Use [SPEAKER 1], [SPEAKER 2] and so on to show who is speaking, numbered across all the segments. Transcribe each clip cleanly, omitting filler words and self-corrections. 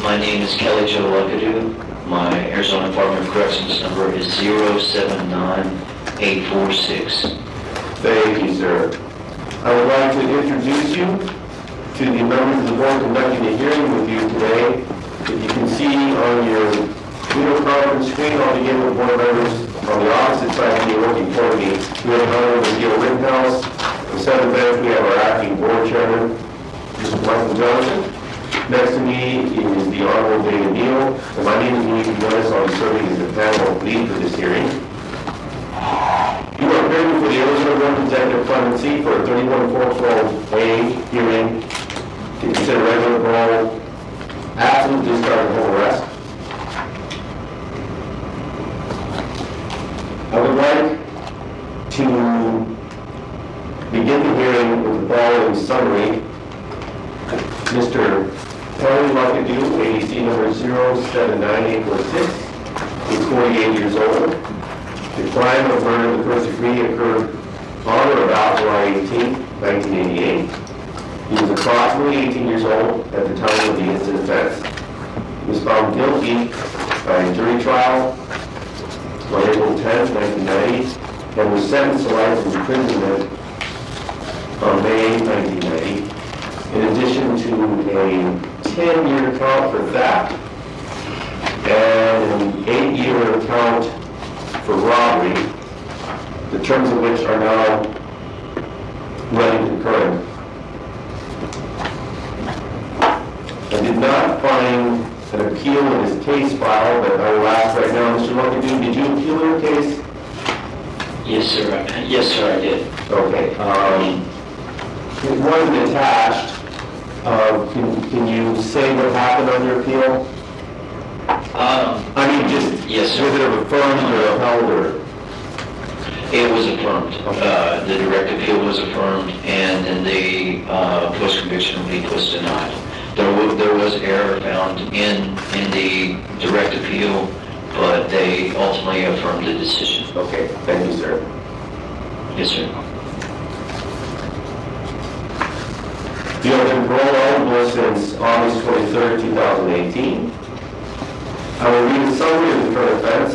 [SPEAKER 1] My name is Kelly Jo Luckadoo. My Arizona Department of Corrections number is 079846.
[SPEAKER 2] Thank you, sir. I would like to introduce you to the members of the board conducting the hearing with you today. If you can see on your video conference screen, I'll begin with board members on the opposite side of me working for me. We have Honorable Gil Rittenhouse. On the seventh bench, we have our acting board chairman, Mr. Michael Johnson. Next to me is the Honorable David Neal. And my name is Luigi Jonas. I'll be serving as the panel lead for this hearing. You are appearing for the Arizona Representative Clemency for a 31412A hearing to consider regular parole, absolute discharge, and home arrest. I would like to begin the hearing with the following summary. Mr. Kelly Luckadoo, ADC number 079846, is 48 years old. The crime of murder in the first degree occurred on or about July 18, 1988. He was approximately 18 years old at the time of the instant offense. He was found guilty by a jury trial on April 10, 1990, and was sentenced to life imprisonment on May 1990, in addition to a 10-year count for theft and an 8-year count for robbery, the terms of which are now running concurrent. I did not find an appeal in his case file, but I will ask right now, Mr. Luckadoo, did you appeal your case?
[SPEAKER 1] Yes, sir. Yes, sir, I did.
[SPEAKER 2] Okay. It wasn't attached. Can you say what happened on your appeal?
[SPEAKER 1] Yes, sir.
[SPEAKER 2] Was it affirmed or upheld, or?
[SPEAKER 1] It was affirmed.
[SPEAKER 2] Okay.
[SPEAKER 1] The direct appeal was affirmed, and then the post-conviction plea was denied. There was error found in the direct appeal, but they ultimately affirmed the decision.
[SPEAKER 2] Okay, thank you, sir.
[SPEAKER 1] Yes, sir.
[SPEAKER 2] You have been parole eligible since August 23rd, 2018. I will read a summary of the current offense.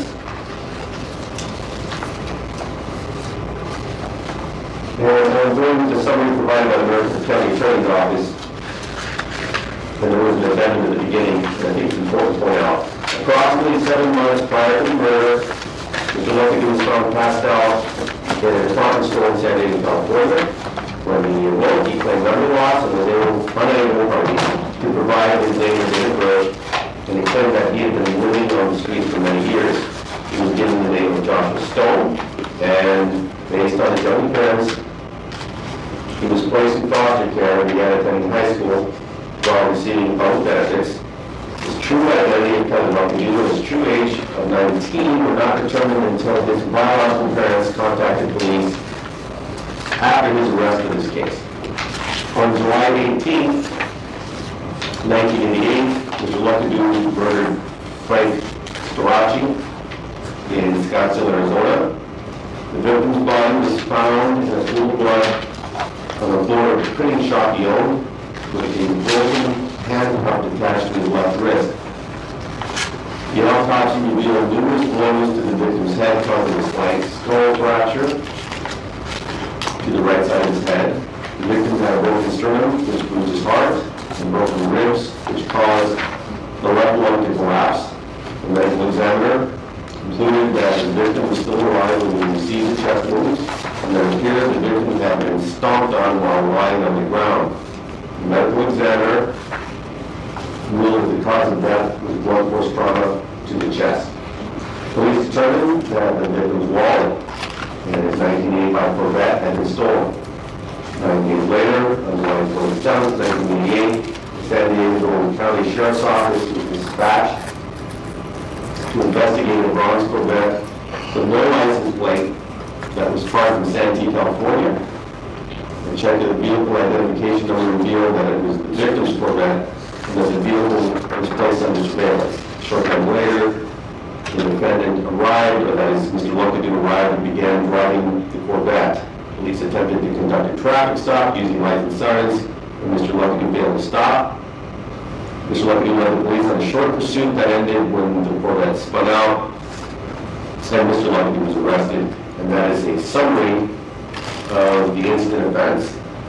[SPEAKER 2] And I'm going with the summary provided by the Maricopa County Attorney's Office. And there was an amendment at the beginning that I think is important to point out. Approximately 7 months prior to the murder, Mr. Luckadoo was found passed out in a department store in San Diego, California. When he awoke, he claimed memory loss and was unable to provide his name and date of birth, and he claimed that he had been living on the street for many years. He was given the name of Joshua Stone, and based on his young appearance, he was placed in foster care and began attending high school while receiving public benefits. His true identity of Kelly Luckadoo and his true age of 19 were not determined until his biological parents contacted police after his arrest for this case. On July 18, 1988, Mr. Luckadoo murdered Frank Storaci in Scottsdale, Arizona. The victim's body was found in a pool of blood on the floor of a printing shop he owned, with a broken handcuff attached to his left wrist. The autopsy revealed numerous blows to the victim's head, causing a slight skull fracture to the right side of his head. The victim had a broken sternum, which bruised his heart, and broken ribs, which caused the left lung to collapse. The medical examiner concluded that the victim was still alive when he received the chest wounds, and that it appeared the victim had been stomped on while lying on the ground. The medical examiner ruled that the cause of death was blunt force trauma to the chest. Police determined that the victim's wallet and his 1985 Corvette had been stolen. 9 days later, on July 27, 1988, the San Diego County Sheriff's Office was dispatched to investigate a bronze Corvette with no license plate that was parked in Santee, California. They checked the vehicle identification number revealed that it was the victim's Corvette and that the vehicle was placed under surveillance. A short time later, the defendant arrived, or that is, Mr. Luckadoo arrived and began driving the Corvette. Police attempted to conduct a traffic stop using lights and sirens, and Mr. Luckadoo failed to stop. Mr. Luckett led the police on a short pursuit that ended when the Corvette spun out. Then Mr. Luckett was arrested, and that is a summary of the incident events.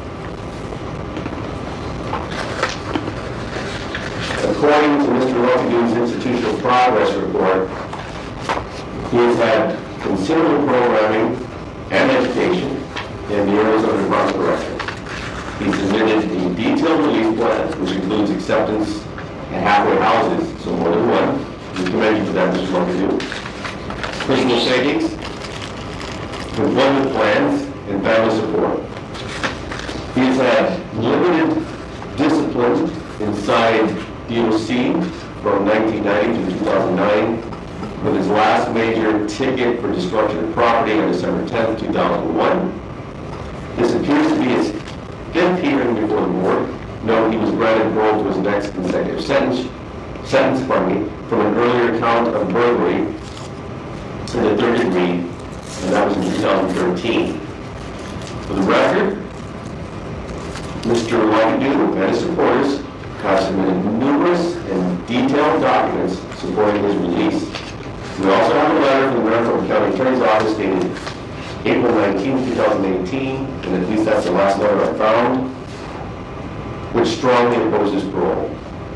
[SPEAKER 2] According to Mr. Luckett's institutional progress report, he has had considerable programming and education in the Arizona Department of Corrections. He submitted a detailed release plan, which includes acceptance at halfway houses, so more than one. We commend you for that, Mr. Luckett. Personal savings, employment plans, and family support. He has had limited discipline inside DOC from 1990 to 2009, with his last major ticket for destruction of property on December 10th, 2001. This appears to be his fifth hearing before the board. Note he was granted parole to his next consecutive sentence from an earlier count of burglary in the third degree, and that was in 2013. For the record, Mr. Luckett and his supporters have submitted numerous and detailed documents supporting his release. We also have a letter from the Maricopa County Attorney's Office dated April 19, 2018, and at least that's the last letter I found, which strongly opposes parole.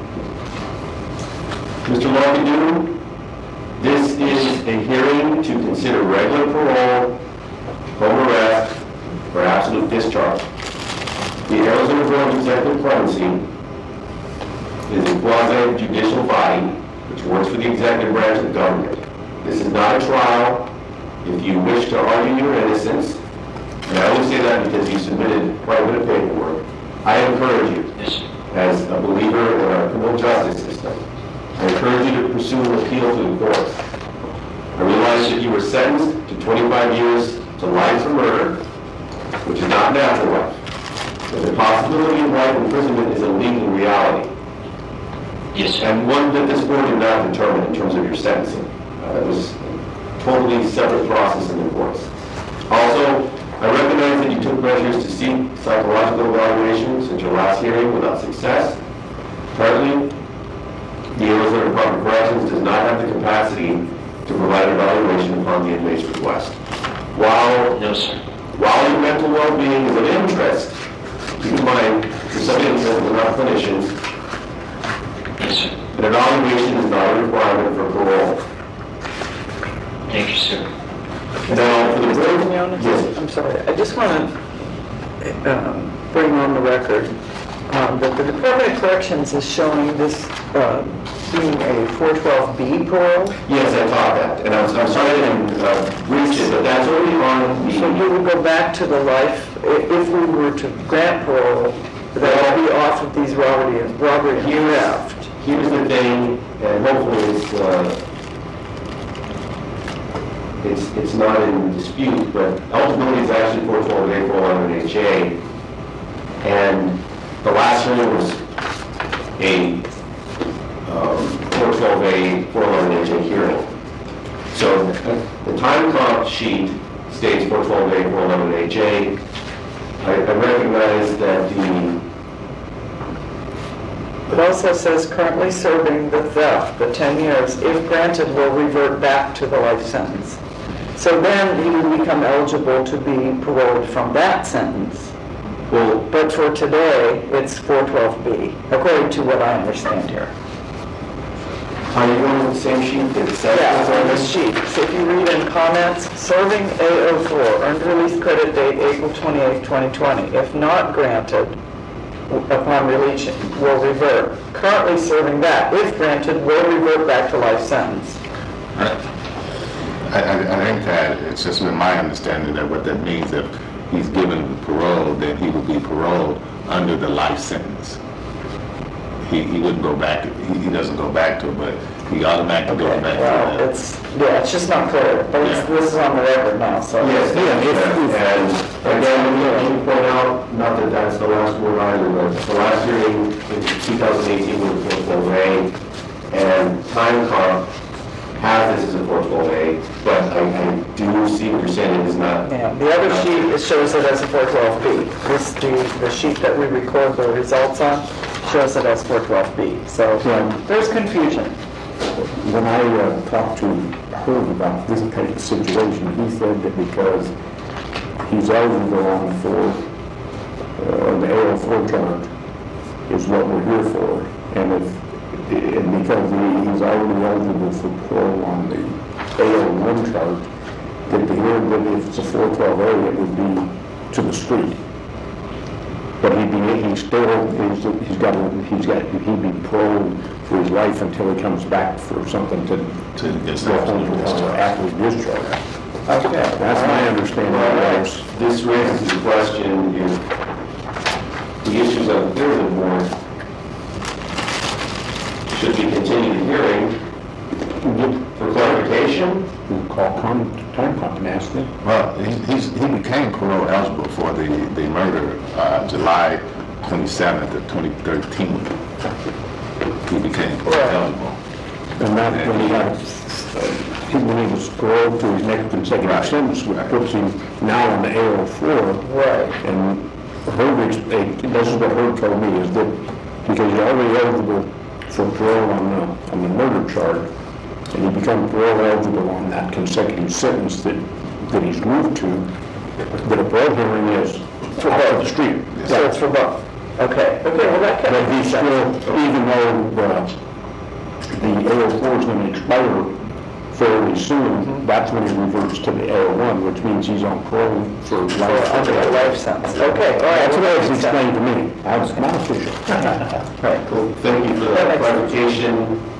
[SPEAKER 2] Mr. Luckett, this is a hearing to consider regular parole, home arrest, or absolute discharge. The Arizona Board of Executive Clemency is a quasi-judicial body which works for the executive branch of the government. This is not a trial. If you wish to argue your innocence, and I only say that because you submitted quite a bit of paperwork, I encourage you, as a believer in our criminal justice system, I encourage you to pursue an appeal to the courts. I realize that you were sentenced to 25 years to life for murder, which is not natural life. But the possibility of life imprisonment is a legal reality.
[SPEAKER 1] Yes, sir.
[SPEAKER 2] And one that this board did not determine in terms of your sentencing. It was a totally separate process in the courts. Also, I recognize that you took measures to seek psychological evaluation since your last hearing without success. Currently, the Arizona Department of Corrections does not have the capacity to provide evaluation upon the inmate's request.
[SPEAKER 1] No, sir.
[SPEAKER 2] While your mental well-being is of interest, keep in mind, for some instances, we're not clinicians,
[SPEAKER 1] Yes, sir.
[SPEAKER 2] an evaluation is not a requirement for parole.
[SPEAKER 1] Thank you, sir.
[SPEAKER 2] Now, for the
[SPEAKER 3] Mr.
[SPEAKER 2] board,
[SPEAKER 3] Quinones,
[SPEAKER 2] yes,
[SPEAKER 3] I'm sorry, I just want to bring on the record that the Department of Corrections is showing this being a 412B parole.
[SPEAKER 2] yes, I taught that, and I'm sorry I didn't reach it, but that's already on the.
[SPEAKER 3] So you would go back to the life, if we were to grant parole, that would be off of these robbery and theft.
[SPEAKER 2] Here's the thing, and hopefully it's not in dispute, but eligibility is actually 412A, 411HA, and the last hearing was a 412A, 411HA hearing. So the time comp sheet states 412A, 411HA. I recognize that
[SPEAKER 3] It also says currently serving the theft, the 10 years, if granted, will revert back to the life sentence. So then he would become eligible to be paroled from that sentence.
[SPEAKER 2] well,
[SPEAKER 3] But for today, it's 412B, according to what I understand here.
[SPEAKER 2] are you on the same sheet that says?
[SPEAKER 3] Yeah, on this sheet. So if you read in comments, serving A04, earned release credit date April 28, 2020. If not granted, upon release, will revert. Currently serving that, if granted, will revert back to life sentence.
[SPEAKER 4] I think that it's just been my understanding that what that means, if he's given parole, then he will be paroled under the life sentence. He wouldn't go back, he doesn't go back to it, but he automatically goes back
[SPEAKER 3] Well,
[SPEAKER 4] to
[SPEAKER 3] it's just not clear, but this is on the record now, so.
[SPEAKER 2] Yes, and again, let me point out, not that that's the last word either, but the last hearing in 2018 was a 412A, and time comp has this as a 412A, but I do see what you're saying, it is not.
[SPEAKER 3] Yeah, the other sheet, it shows it as a 412B. The sheet that we record the results on shows it as 412B. So there's confusion.
[SPEAKER 5] When I talked to Herb about this type of situation, he said that because he's eligible on the AO4 chart is what we're here for, and because he's already eligible for parole on the AO1 chart, that to hear that if it's a 412A, it would be to the street. But he'd be paroled for his life until he comes back for something to go home after his discharge.
[SPEAKER 3] Okay.
[SPEAKER 5] That's my understanding.
[SPEAKER 2] This raises the question if the issues unclear to the board, should we continue the hearing for clarification?
[SPEAKER 5] We'll call time clock and ask them.
[SPEAKER 4] Well, he became parole eligible for the murder July 27th of 2013. He became parole eligible.
[SPEAKER 5] And that when he was paroled to his next consecutive sentence, which puts him now on the AO4.
[SPEAKER 3] Right.
[SPEAKER 5] And this is what Herb told me, is that because he's already eligible for parole on the murder charge, and he becomes parole eligible on that consecutive sentence that he's moved to, that a parole hearing is out of the street.
[SPEAKER 3] So it's for both. Okay, well that
[SPEAKER 5] But he's still, even though the AO4 is going to expire fairly soon, that's when he reverts to the AO1, which means he's on parole for life.
[SPEAKER 3] Under a life sentence. Okay, all right.
[SPEAKER 5] That's what it was explained to me. I was not official.
[SPEAKER 3] Right.
[SPEAKER 2] Well, thank you for that clarification.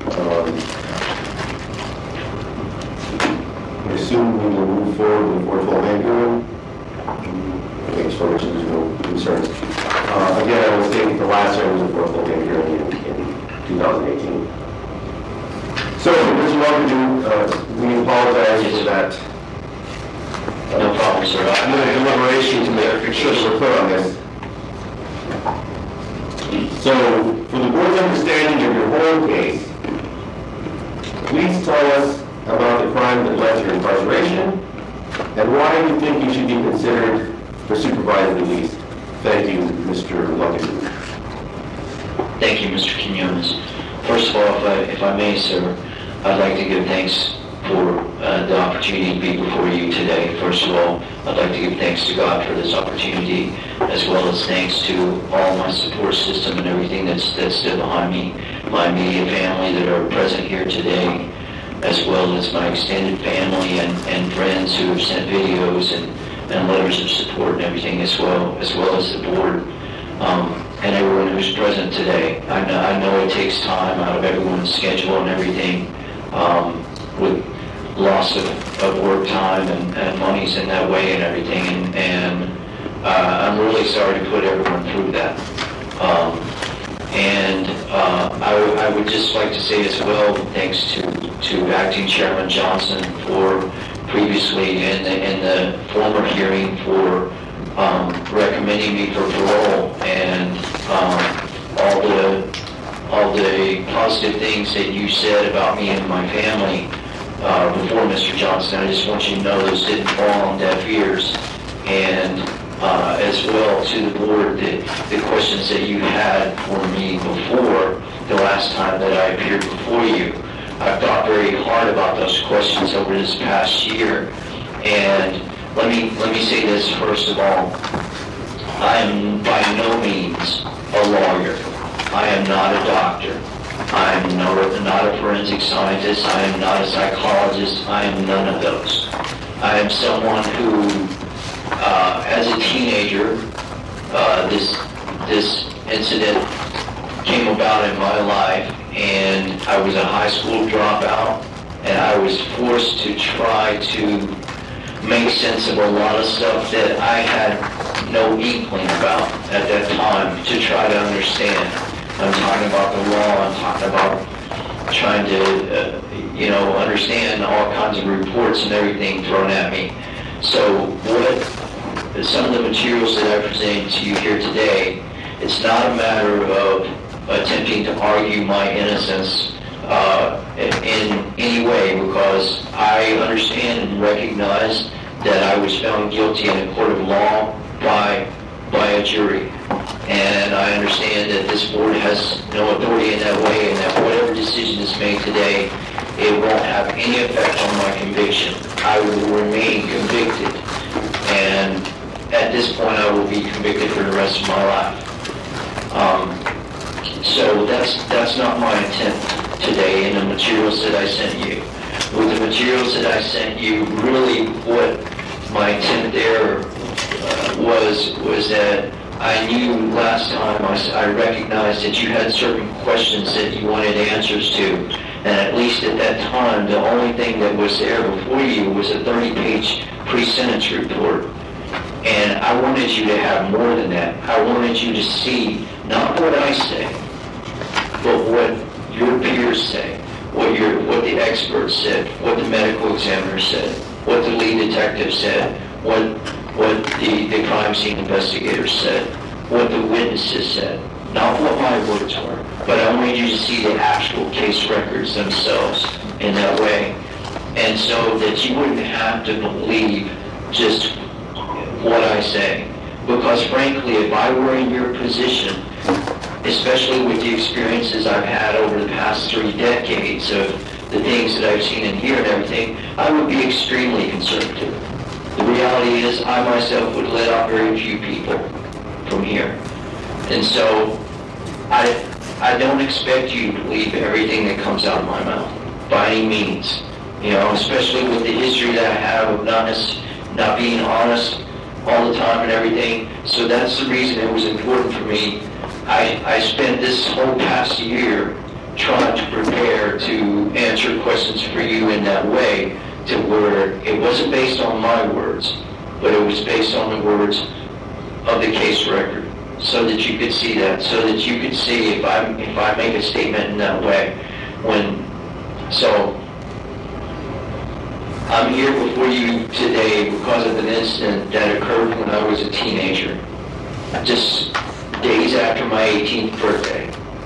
[SPEAKER 2] I assume we will move forward with 412A hearing. I think as far as there's no concerns. Again, I will state that the last hearing was a 412A hearing in 2018. So, Mr. Longadoo, we apologize for that.
[SPEAKER 1] No problem, sir.
[SPEAKER 2] Deliberation to make sure that we're clear on this. So, for the board's understanding of your whole case, please tell us about the crime that led to your incarceration and why you think you should be considered for supervised release. Thank you, Mr. Longadoo.
[SPEAKER 1] Thank you, Mr. Quinones. First of all, if I may, sir, I'd like to give thanks for the opportunity to be before you today. First of all, I'd like to give thanks to God for this opportunity, as well as thanks to all my support system and everything that's still behind me, my immediate family that are present here today, as well as my extended family and friends who have sent videos and letters of support and everything, as well as the board. And everyone who's present today. I know it takes time out of everyone's schedule and everything, with loss of work time and monies in that way and everything. And I'm really sorry to put everyone through that. I would just like to say as well, thanks to Acting Chairman Johnson for previously in the former hearing for recommending me for parole and all the positive things that you said about me and my family before Mr. Johnson. I just want you to know those didn't fall on deaf ears. And as well to the board, the questions that you had for me before the last time that I appeared before you. I've thought very hard about those questions over this past year. And let me say this first of all. I am by no means a lawyer. I am not a doctor. I am not a forensic scientist. I am not a psychologist. I am none of those. I am someone who, as a teenager, this incident came about in my life, and I was a high school dropout, and I was forced to try to make sense of a lot of stuff that I had no inkling about at that time to try to understand. I'm talking about the law. I'm talking about trying to, understand all kinds of reports and everything thrown at me. So some of the materials that I presented to you here today, it's not a matter of attempting to argue my innocence in any way, because I understand and recognize that I was found guilty in a court of law by a jury. And I understand that this board has no authority in that way, and that whatever decision is made today, it won't have any effect on my conviction. I will remain convicted, and at this point, I will be convicted for the rest of my life. So that's not my intent today in the materials that I sent you. With the materials that I sent you, really what my intent there was that I knew last time I recognized that you had certain questions that you wanted answers to. And at least at that time, the only thing that was there before you was a 30-page pre-sentence report. And I wanted you to have more than that. I wanted you to see not what I say, but what your peers say, what the experts said, what the medical examiner said, what the lead detective said, what the crime scene investigators said, what the witnesses said. Not what my words were, but I wanted you to see the actual case records themselves in that way. And so that you wouldn't have to believe just what I say. Because frankly, if I were in your position, especially with the experiences I've had over the past 3 decades of the things that I've seen and hear and everything, I would be extremely conservative. The reality is I myself would let out very few people from here. And so I don't expect you to believe everything that comes out of my mouth by any means. You know, especially with the history that I have of not being honest all the time and everything. So that's the reason it was important for me. I spent this whole past year trying to prepare to answer questions for you in that way, to where it wasn't based on my words, but it was based on the words of the case record, so that you could see that, so that you could see if I make a statement in that way. So I'm here before you today because of an incident that occurred when I was a teenager, just days after my 18th birthday.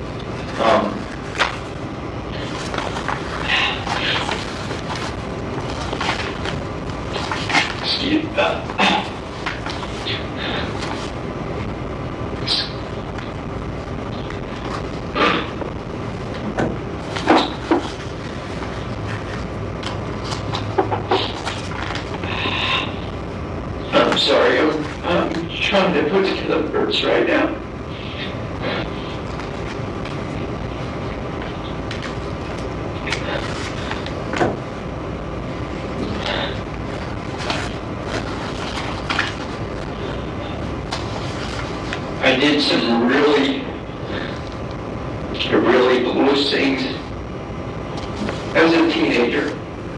[SPEAKER 1] I'm sorry, I'm trying to put together words right now. I did some really foolish things as a teenager.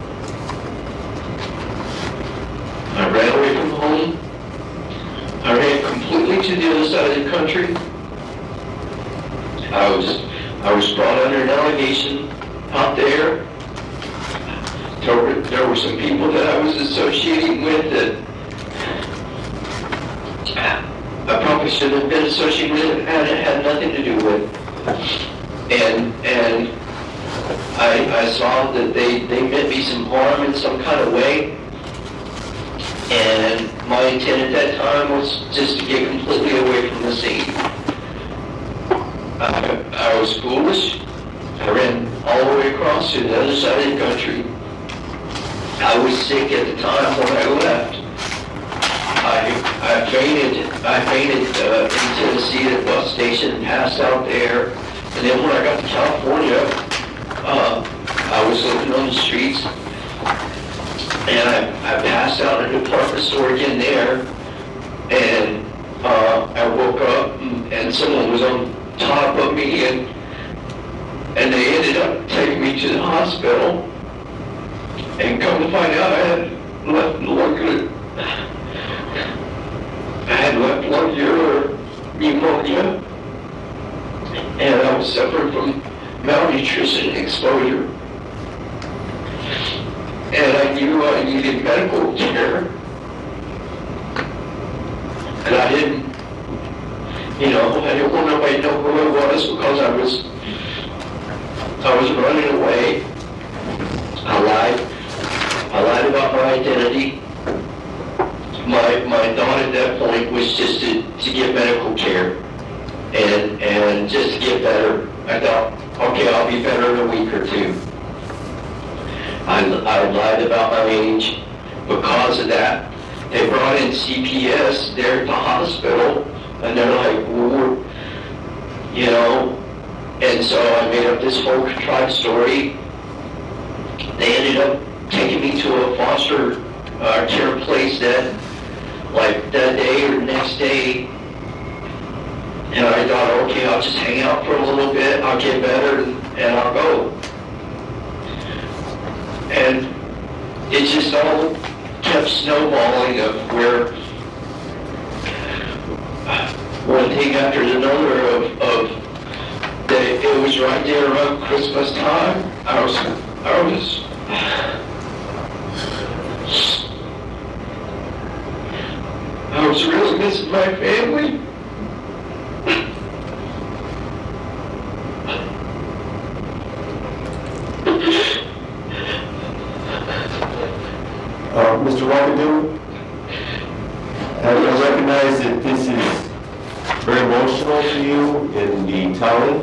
[SPEAKER 1] I ran away from home. I ran completely to the other side of the country. I was brought under an allegation out there. There were some people that I was associating with that I probably shouldn't have been associated with and it had nothing to do with. And I saw that they meant me some harm in some kind of way. And my intent at that time was just to get completely away from the scene. I was foolish. I ran all the way across to the other side of the country. I was sick at the time when I left. I fainted in Tennessee at a bus station and passed out there. And then when I got to California, I was living on the streets. And I passed out in a department store again there, and I woke up and someone was on top of me, and they ended up taking me to the hospital, and come to find out I had left lung pneumonia, and I was suffering from malnutrition and exposure. And I knew I needed medical care. And I didn't want nobody to know who I was because I was running away. I lied about my identity. My thought at that point was just to get medical care. better. I thought, okay, I'll be better in a week or two. I lied about my age because of that. They brought in CPS there at the hospital, and they're like, "Ooh," you know, and so I made up this whole contrived story. They ended up taking me to a foster care place that day or the next day. And I thought, okay, I'll just hang out for a little bit, I'll get better, and I'll go. And it just all kept snowballing of where one thing after another of that it was right there around Christmas time. I was really missing my family.
[SPEAKER 2] Mr. Rockadoo, I recognize that this is very emotional to you in the telling.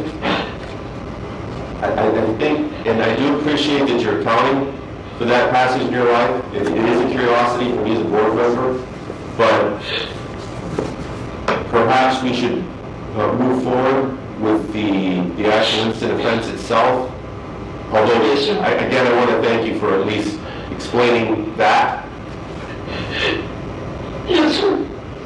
[SPEAKER 2] I think, and I do appreciate that you're accounting for that passage in your life. It is a curiosity for me as a board member, but perhaps we should move forward with the actual incident offense itself. Although, again, I want to thank you for at least explaining that.
[SPEAKER 1] Yes, sir.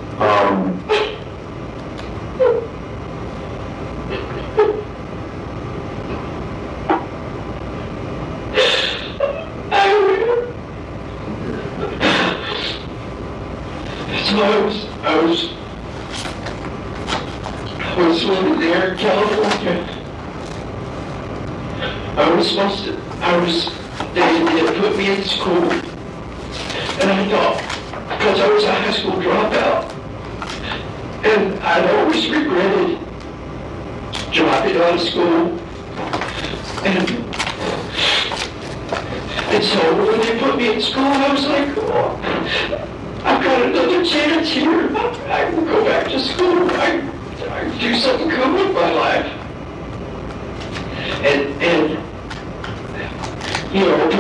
[SPEAKER 1] So I was living there in California. They put me in school. And I thought, because I was a high school dropout, and I'd always regretted dropping out of school. And so when they put me in school, I was like, oh, I've got another chance here. I can go back to school. I can do something good with my life. And you know,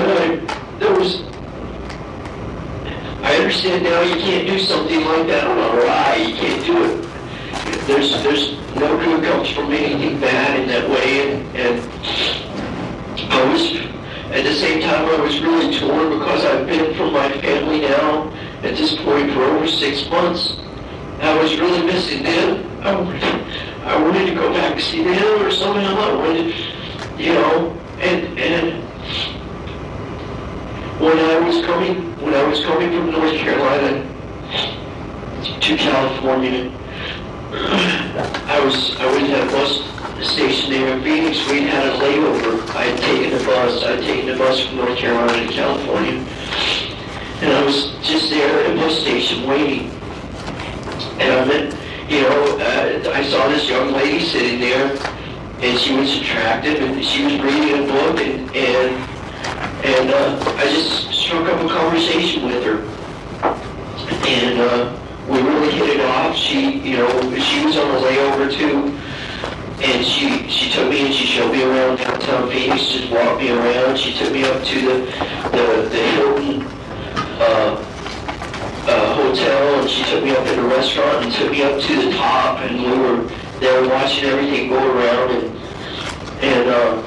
[SPEAKER 1] I understand now you can't do something like that on a lie. You can't do it. There's no good comes from anything bad in that way. And I was, at the same time, I was really torn because I've been from my family now at this point for over 6 months. I was really missing them. I wanted to go back and see them or something. I wanted, you know, and when I was coming from North Carolina to California, I went to a bus station there in Phoenix. We had a layover. I had taken the bus from North Carolina to California, and I was just there at a bus station waiting. And I met, you know, I saw this young lady sitting there, and she was attractive, and she was reading a book, and I just struck up a conversation with her, and we really hit it off. She was on a layover too, and she took me and she showed me around downtown Phoenix, just walked me around. She took me up to the Hilton hotel, and she took me up in the restaurant and took me up to the top, and we were there watching everything go around, and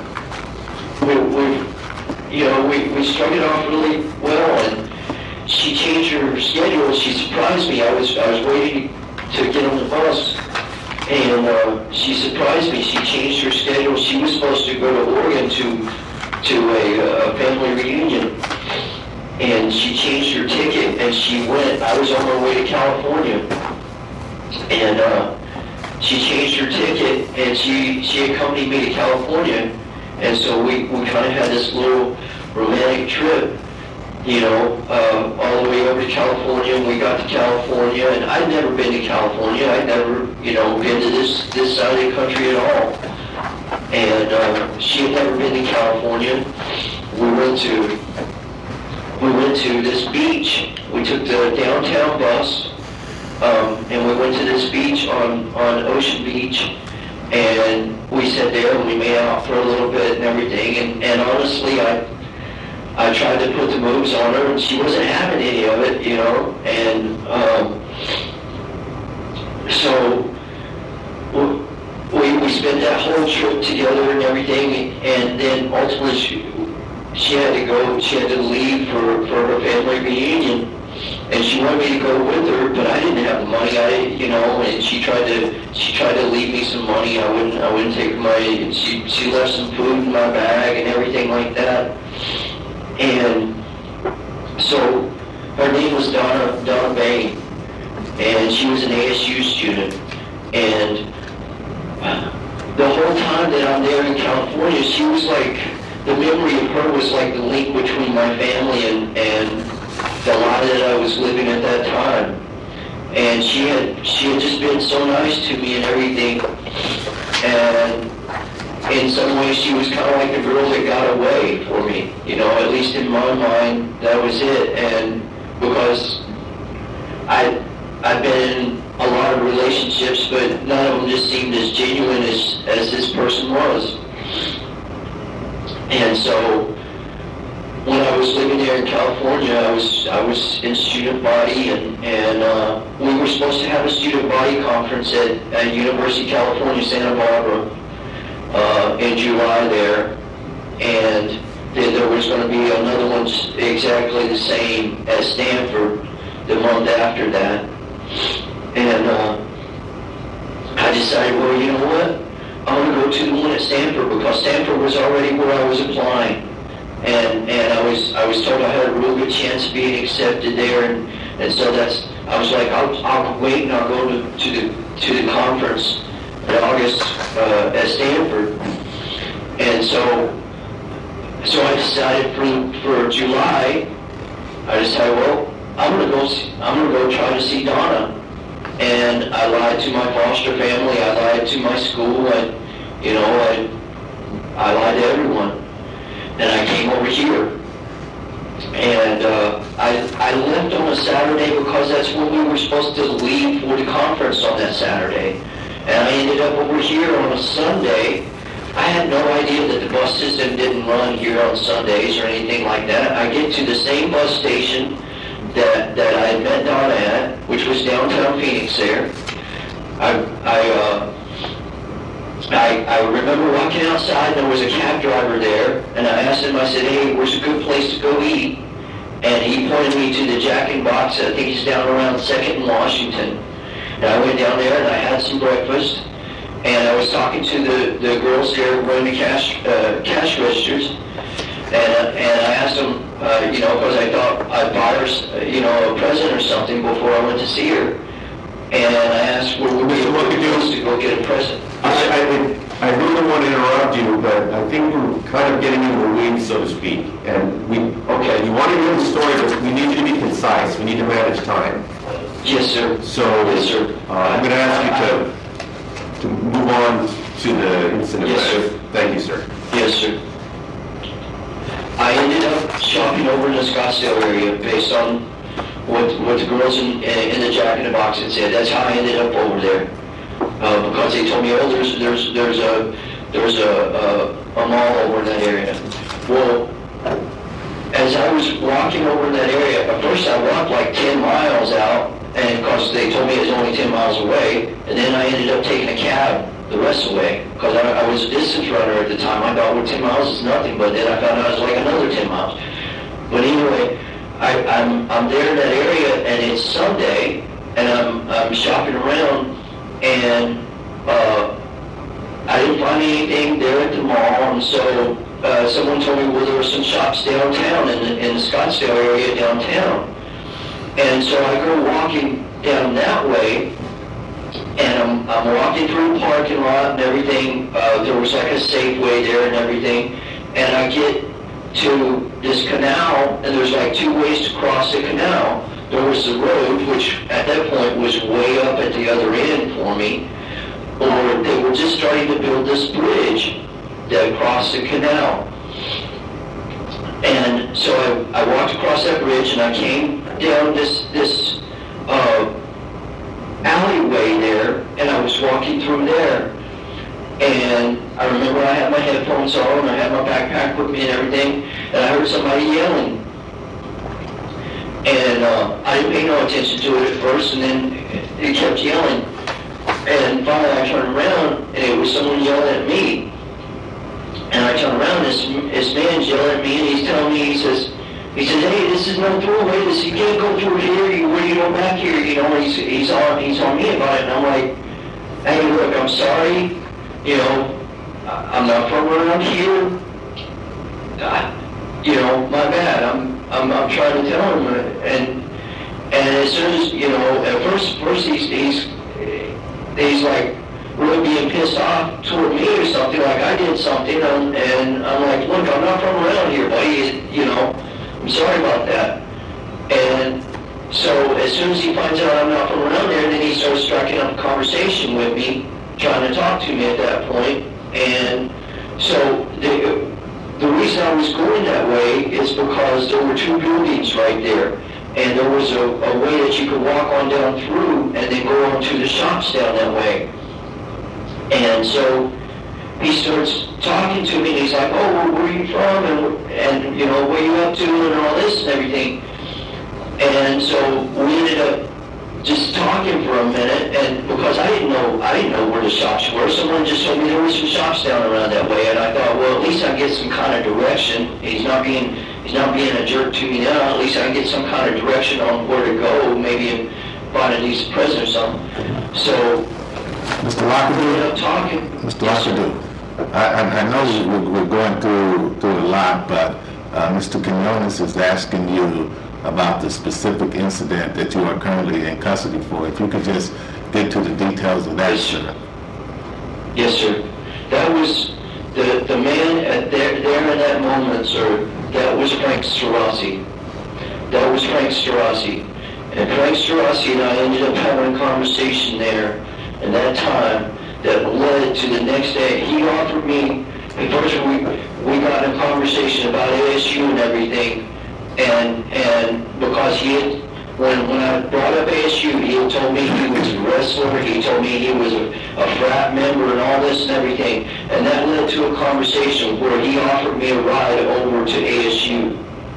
[SPEAKER 1] we struck it off really well, and she changed her schedule. She surprised me. I was waiting to get on the bus, and she surprised me. She changed her schedule. She was supposed to go to Oregon to a family reunion, and she changed her ticket, and she went. I was on my way to California, and she changed her ticket, and she accompanied me to California, and so we kind of had this little romantic trip, you know, all the way over to California. And we got to California, and I'd never been to California. I'd never, you know, been to this side of the country at all. And she had never been to California. We went to this beach. We took the downtown bus, and we went to this beach on Ocean Beach, And we sat there and we made out for a little bit and everything. And honestly, I tried to put the moves on her, and she wasn't having any of it, you know. And so we spent that whole trip together and everything. And then ultimately, she had to go. She had to leave for her family reunion. And she wanted me to go with her, but I didn't have the money. And she tried to leave me some money. I wouldn't take her money. And she left some food in my bag and everything like that. And so her name was Donna Bain, and she was an ASU student. And the whole time that I'm there in California, she was like, the memory of her was like the link between my family and the life that I was living at that time. And she had just been so nice to me and everything. And in some ways, she was kind of like the girl that got away for me. You know, at least in my mind, that was it. And because I've been in a lot of relationships, but none of them just seemed as genuine as this person was. And so when I was living there in California, I was in student body, and we were supposed to have a student body conference at University of California, Santa Barbara, in July there, and then there was going to be another one exactly the same as Stanford the month after that. And I decided, well, you know what? I want to go to the one at Stanford, because Stanford was already where I was applying. And I was told I had a real good chance of being accepted there, and so I was like, I'll wait and I'll go to the conference in August at Stanford. And so I decided for July, I decided, well, I'm gonna go try to see Donna. And I lied to my foster family, I lied to my school, I lied to everyone. And I came over here. And I left on a Saturday because that's when we were supposed to leave for the conference on that Saturday. And I ended up over here on a Sunday. I had no idea that the bus system didn't run here on Sundays or anything like that. I get to the same bus station that I had met Donna at, which was downtown Phoenix there. I remember walking outside, and there was a cab driver there, and I asked him, I said, hey, where's a good place to go eat? And he pointed me to the Jack in the Box. I think he's down around 2nd and Washington. And I went down there, and I had some breakfast, and I was talking to the girls there running the cash registers, and I asked them, because I thought I'd buy her, a present or something before I went to see her. And I asked, where would we look to go get a present?
[SPEAKER 2] I really don't want to interrupt you, but I think we're kind of getting into the weeds, so to speak. And you want to hear the story, but we need you to be concise. We need to manage time.
[SPEAKER 1] Yes, sir.
[SPEAKER 2] So
[SPEAKER 1] yes, sir.
[SPEAKER 2] I'm going to ask you to move on to the incident.
[SPEAKER 1] Yes, sir.
[SPEAKER 2] Thank you, sir.
[SPEAKER 1] Yes, sir. I ended up shopping over in the Scottsdale area based on what the girls in the Jack in the Box had said. That's how I ended up over there. Because they told me, oh, there's a mall over in that area. Well, as I was walking over in that area, at first I walked like 10 miles out, and of course they told me it was only 10 miles away, and then I ended up taking a cab the rest of the way, because I was a distance runner at the time. I thought, well, 10 miles is nothing, but then I found out it was like another 10 miles. But anyway, I'm there in that area, and it's Sunday, and I'm shopping around, and I didn't find anything there at the mall, and so someone told me, well, there were some shops downtown in the Scottsdale area downtown. And so I go walking down that way, and I'm walking through the parking lot and everything. There was like a Safeway there and everything, and I get to this canal, and there's like 2 ways to cross the canal. There was the road, which at that point was way up at the other end for me, or they were just starting to build this bridge that crossed the canal. And so I walked across that bridge, and I came down this alleyway there, and I was walking through there. And I remember I had my headphones on, and I had my backpack with me and everything, and I heard somebody yelling. And I didn't pay no attention to it at first, and then it kept yelling. And finally I turned around, and it was someone yelling at me. And I turned around, and this man's yelling at me, and he's telling me, he says, hey, this is no throwaway, this, you can't go through here, where you go back here, you know, he's on me about it. And I'm like, hey, look, I'm sorry, you know, I'm not from around here, you know, my bad, I'm trying to tell him, and as soon as, you know, at first he's like really being pissed off toward me or something, like I did something, and I'm like, look, I'm not from around here, buddy, you know, I'm sorry about that. And so as soon as he finds out I'm not from around there, then he starts striking up a conversation with me, trying to talk to me at that point. And so the reason I was going that way is because there were two buildings right there. And there was a way that you could walk on down through and then go on to the shops down that way. And so he starts talking to me, and he's like, oh, well, where are you from? And you know, what are you up to and all this and everything. And so we ended up just talking for a minute, and because I didn't know where the shops were. Someone just told me there were some shops down around that way, and I thought, well, at least I get some kind of direction. He's not being a jerk to me now. At least I can get some kind of direction on where to go, maybe find a decent present or something. So
[SPEAKER 4] Mr.
[SPEAKER 1] we
[SPEAKER 4] Lockwood,
[SPEAKER 1] ended up talking.
[SPEAKER 4] Mr. Lockwood, I know we're going through a lot, but Mr. Quinones is asking you about the specific incident that you are currently in custody for. If you could just get to the details of that, sir.
[SPEAKER 1] Yes, sir. That was the man there in that moment, sir. That was Frank Strassi. That was Frank Strassi. And Frank Strassi and I ended up having a conversation there in that time that led to the next day. He offered me, at first we got in a conversation about ASU and everything, and because he had, when I brought up ASU, he had told me he was a wrestler, he told me he was a frat member and all this and everything, and that led to a conversation where he offered me a ride over to ASU.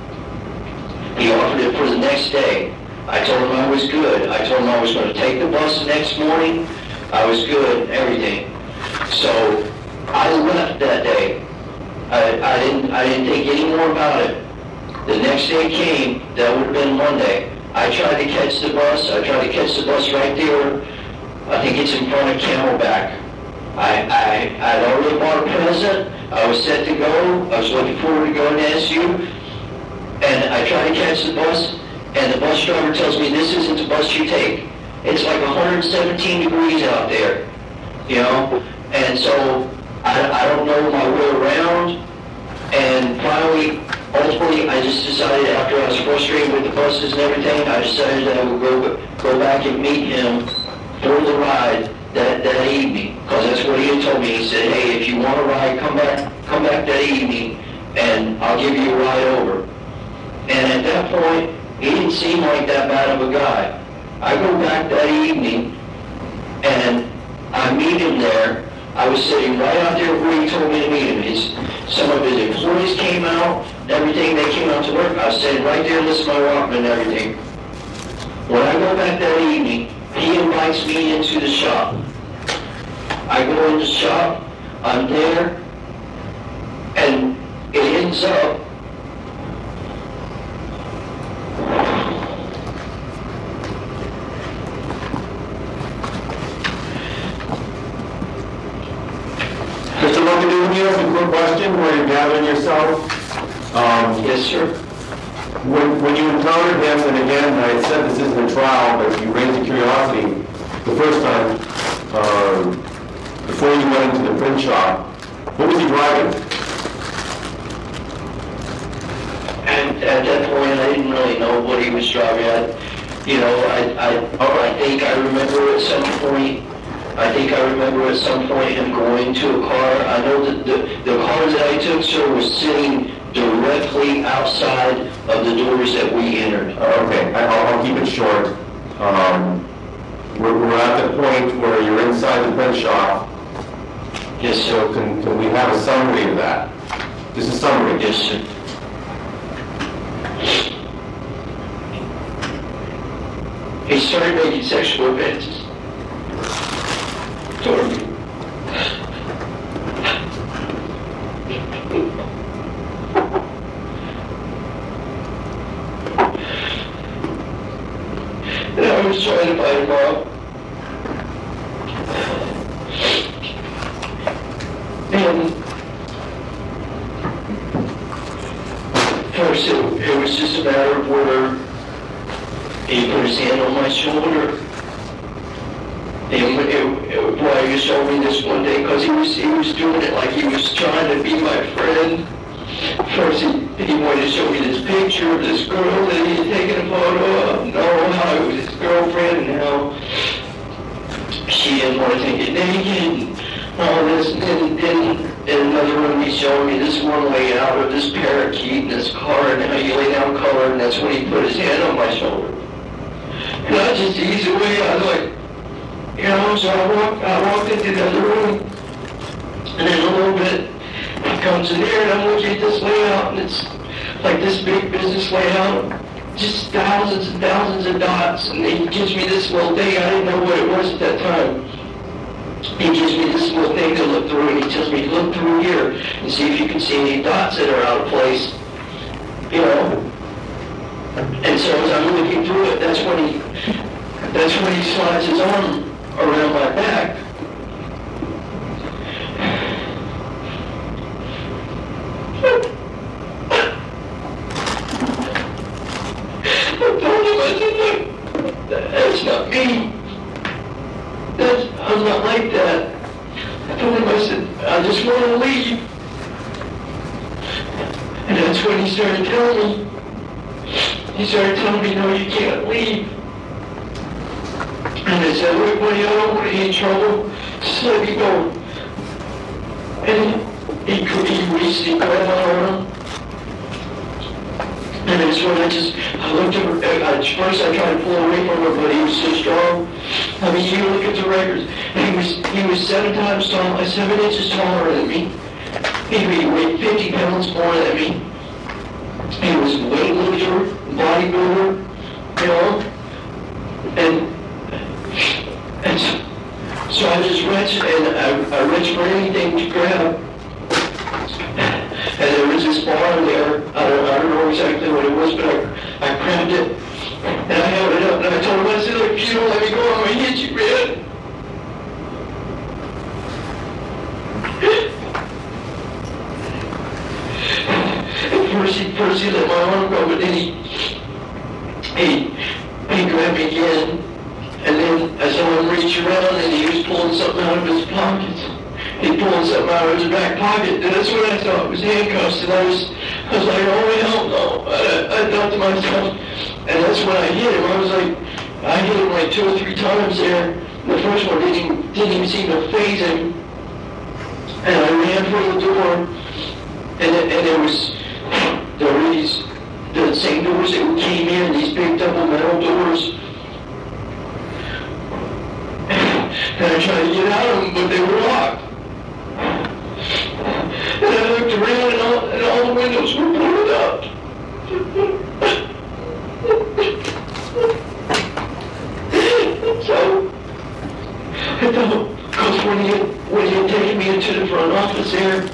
[SPEAKER 1] He offered it for the next day. I told him I was good. I told him I was going to take the bus the next morning. I was good, everything. So I left that day. I didn't think any more about it. The next day came, that would have been Monday. I tried to catch the bus. I tried to catch the bus right there. I think it's in front of Camelback. I'd already bought a present. I was set to go. I was looking forward to going to SU. And I tried to catch the bus, and the bus driver tells me, this isn't the bus you take. It's like 117 degrees out there, you know? And so I don't know my way around. And finally, ultimately, I just decided, after I was frustrated with the buses and everything, I decided that I would go back and meet him for the ride that evening. Because that's what he had told me. He said, hey, if you want a ride, come back that evening, and I'll give you a ride over. And at that point, he didn't seem like that bad of a guy. I go back that evening, and I meet him there. I was sitting right out there where he told me to meet him. Some of his employees came out, and everything. They came out to work. I was sitting right there listening to my Walkman and everything. When I go back that evening, he invites me into the shop. I go in the shop, I'm there, and it ends up
[SPEAKER 2] Mr. Logan, do you have a quick question where you're gathering yourself?
[SPEAKER 1] yes, sir.
[SPEAKER 2] When you encountered him, and again, I said this isn't a trial, but you raised a curiosity the first time, before you went into the print shop, what was he driving?
[SPEAKER 1] And at that point, I didn't really know what he was driving at. I think I remember at some point. I think I remember at some point him going to a car. I know that the car that I took, sir, was sitting directly outside of the doors that we entered.
[SPEAKER 2] Okay, I'll keep it short. We're at the point where you're inside the print shop.
[SPEAKER 1] Yes,
[SPEAKER 2] So
[SPEAKER 1] sir.
[SPEAKER 2] can we have a summary of that? Just a summary.
[SPEAKER 1] Yes, sir. He started making sexual advances toward me. And I was trying to fight him off. And first it was just a matter of where he put his hand on my shoulder. And why he showed me this one day, because he was doing it like he was trying to be my friend. First he wanted to show me this picture of this girl that he had taken a photo of. No, how it was his girlfriend and how she didn't want to take it naked and all this. And then in another room he showed me this one layout of this parakeet in this car and how you lay down color, and that's when he put his hand on my shoulder. And I just eased away. I was like, you know, so I walked into the other room, and then a little bit, he comes in here, and I'm looking at this layout, and it's like this big business layout, just thousands and thousands of dots, and he gives me this little thing. I didn't know what it was at that time. He gives me this little thing to look through, and he tells me, look through here and see if you can see any dots that are out of place, you know. And so as I'm looking through it, that's when he slides his arm around my back. I told him, I said, look, that's not me. I'm not like that. I told him, I said, I just want to leave. And that's when he started telling me. He started telling me, no, you can't leave. And I said, look, buddy, I don't want to get in trouble. Just let me go. And he reached, he grabbed my arm. And that's when I looked at first I tried to pull away from him, but he was so strong. I mean, you look at the records. He was 7 times tall, 7 inches taller than me. He weighed 50 pounds more than me. He was a weightlifter, bodybuilder, you know. And so I just reached, and I reached for anything to grab. And there was this bar there. I don't know exactly what it was, but I grabbed it, and I held it up, and I told him, I said, look, if you don't let me go, I'm going to hit you, man. And first he let my arm go, but then he grabbed me again, and then I saw him reach around, and he was pulling something out of his pockets. He pulled something out of his back pocket, and that's when I thought it was handcuffs, and I was like, oh hell no. I thought to myself, and that's when I hit him. I hit him like 2 or 3 times there. The first one didn't even seem to faze him, and I ran for the door, and there were the same doors that we came in, these big double metal doors. And I tried to get out of them, but they were locked. And I looked around, and all the windows were boarded up. So I thought, because when he had taken me into the front office there,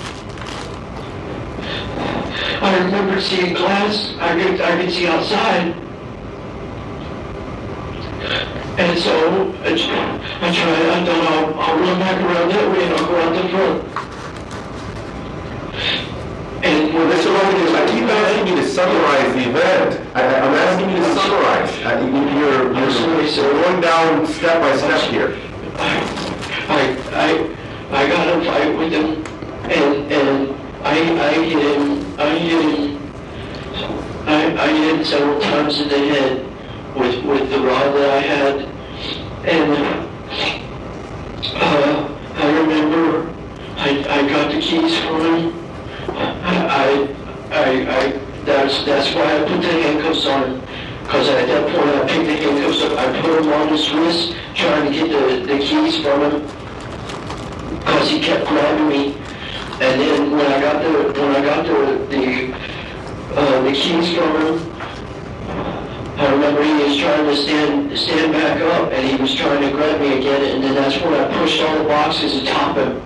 [SPEAKER 1] I remember seeing glass. I could see outside. And so I thought I'll run back around that way and I'll go out the front. And when
[SPEAKER 2] Mr. Logan, I keep asking you to summarize the event. I'm asking you to summarize. You're going down step by step here.
[SPEAKER 1] I got in a fight with him, and I hit him several times in the head with the rod that I had, and I remember I got the keys from him. That's why I put the handcuffs on him, because at that point I picked the handcuffs up, I put them on his wrist, trying to get the keys from him. because he kept grabbing me. And then when I got the keys from him, I remember he was trying to stand back up, and he was trying to grab me again, and then that's when I pushed all the boxes atop him.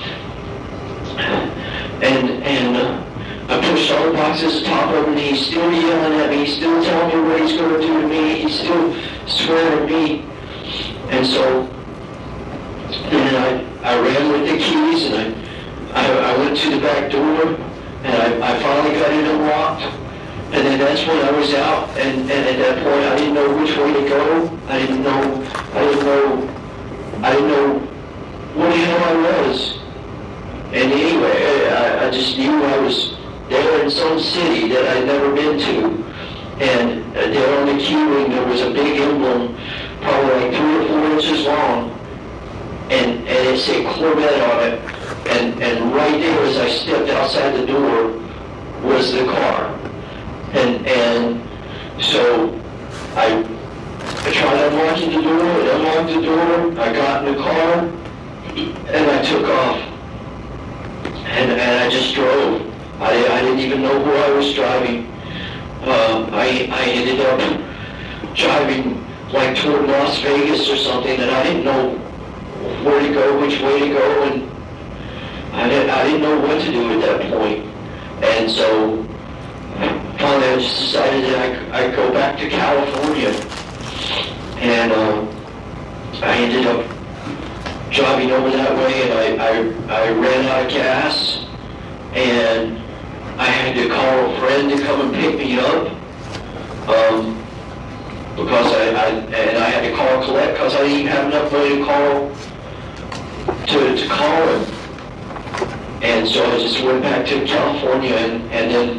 [SPEAKER 1] And I pushed all the boxes atop him, and he's still yelling at me, he's still telling me what he's going to do to me, he's still swearing at me. And so then I ran with the keys, and I went to the back door, and I finally got it unlocked. And then that's when I was out, and at that point I didn't know which way to go. I didn't know what the hell I was. And anyway, I just knew I was there in some city that I'd never been to. And there on the key ring there was a big emblem, probably like 3 or 4 inches long, and it said Corvette on it. And right there as I stepped outside the door was the car. And so I tried unlocking the door, and unlocked the door, I got in the car, and I took off. And I just drove. I didn't even know where I was driving. I ended up driving like toward Las Vegas or something, and I didn't know where to go, which way to go, and I didn't know what to do at that point. And so finally I just decided that I'd go back to California. And I ended up driving over that way, and I ran out of gas, and I had to call a friend to come and pick me up, because I had to call collect, because I didn't even have enough money to call him. And so I just went back to California, and then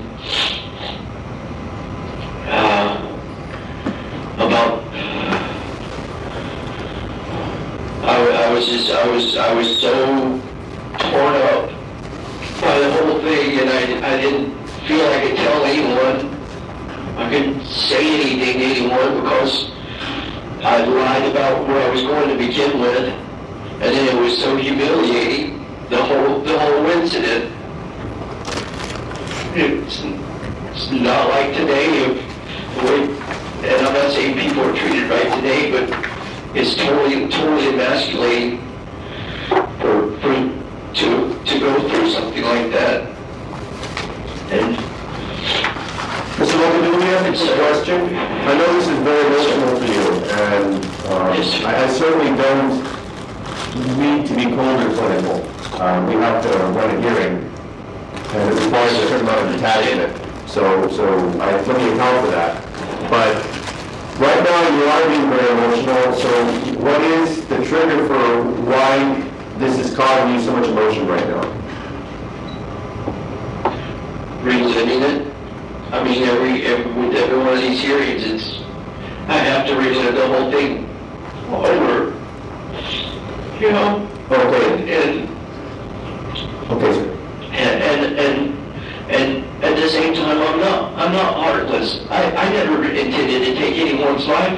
[SPEAKER 1] I was so torn up by the whole thing, and I didn't feel I could tell anyone. I couldn't say anything to anyone because I lied about where I was going to begin with, and then it was so humiliating, the whole incident. It's not like today, and I'm not saying people are treated right today, but it's totally emasculating to go through something like that. And
[SPEAKER 2] Mr. Logan, do we have a question? I know this is very emotional for you, and I certainly don't need to be cold or clinical. We have to run a hearing, and it requires a certain amount of detachment. So I fully account for that. But right now you are being very emotional, so what is the trigger for why this is causing you so much emotion right now?
[SPEAKER 1] Representing it. I mean, with every one of these hearings, I have to relive the whole thing over. You know?
[SPEAKER 2] Okay. Okay, sir.
[SPEAKER 1] And at the same time, I'm not heartless. I never intended to take anyone's life.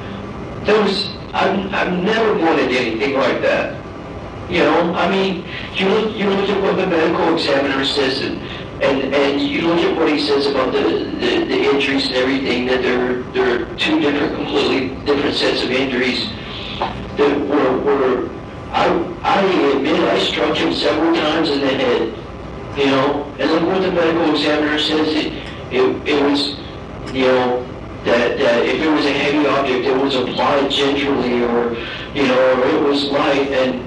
[SPEAKER 1] I've never wanted anything like that. You know, I mean, you look at what the medical examiner says, and you look at what he says about the injuries and everything, that there are 2 completely different sets of injuries that were I admit I struck him several times in the head, you know, and look what the medical examiner says, it was, you know, that if it was a heavy object, it was applied gingerly, or, you know, or it was light, and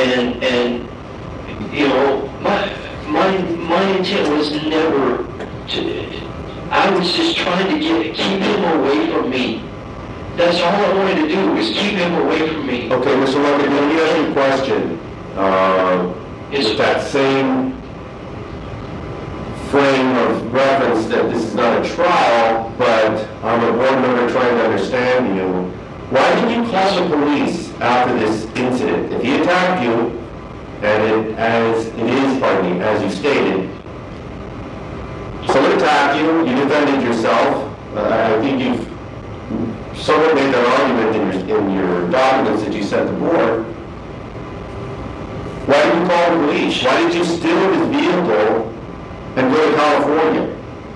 [SPEAKER 1] you know, my intent was never to, I was just trying to keep him away from me. That's all I wanted to do, was keep him away from me.
[SPEAKER 2] Okay, Mr. Logan, let me ask you a question. Is that same frame of reference that this is not a trial, but I'm a board member trying to understand you. Why did you call the police after this incident? If he attacked you, and as you stated, someone attacked you, you defended yourself. I think you've somewhat made that argument in your documents that you sent the board. Why did you call the police? Why did you steal his vehicle and go to California?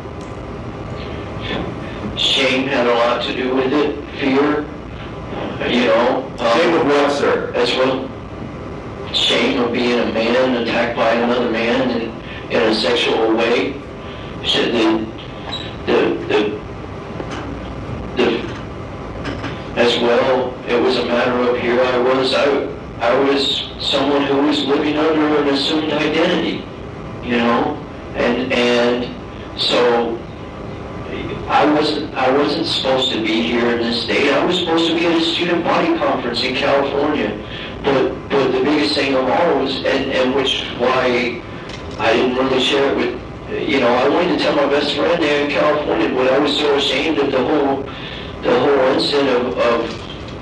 [SPEAKER 1] Shame had a lot to do with it, fear, you know.
[SPEAKER 2] Shame of what, sir?
[SPEAKER 1] That's what, shame of being a man attacked by another man in a sexual way. Should as well, it was a matter of here I was someone who was living under an assumed identity, you know, and so I wasn't supposed to be here in this state. I was supposed to be at a student body conference in California, but the biggest thing of all was, and which why I didn't really share it with, you know, I wanted to tell my best friend there in California, but I was so ashamed of the whole incident of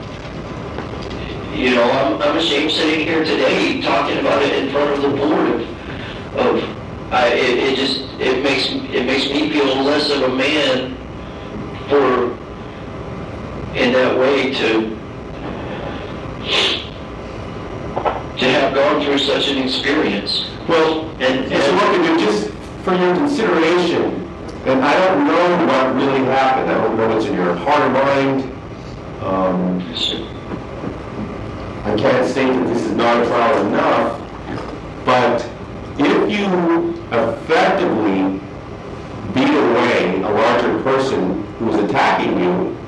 [SPEAKER 1] you know, I'm ashamed sitting here today talking about it in front of the board it makes me feel less of a man for in that way to have gone through such an experience.
[SPEAKER 2] Well,
[SPEAKER 1] and
[SPEAKER 2] so what can you, just for your consideration, and I don't know what really happened. I don't know what's in your heart or mind. I can't state that this is not a trial enough, but if you effectively beat away a larger person who was attacking you,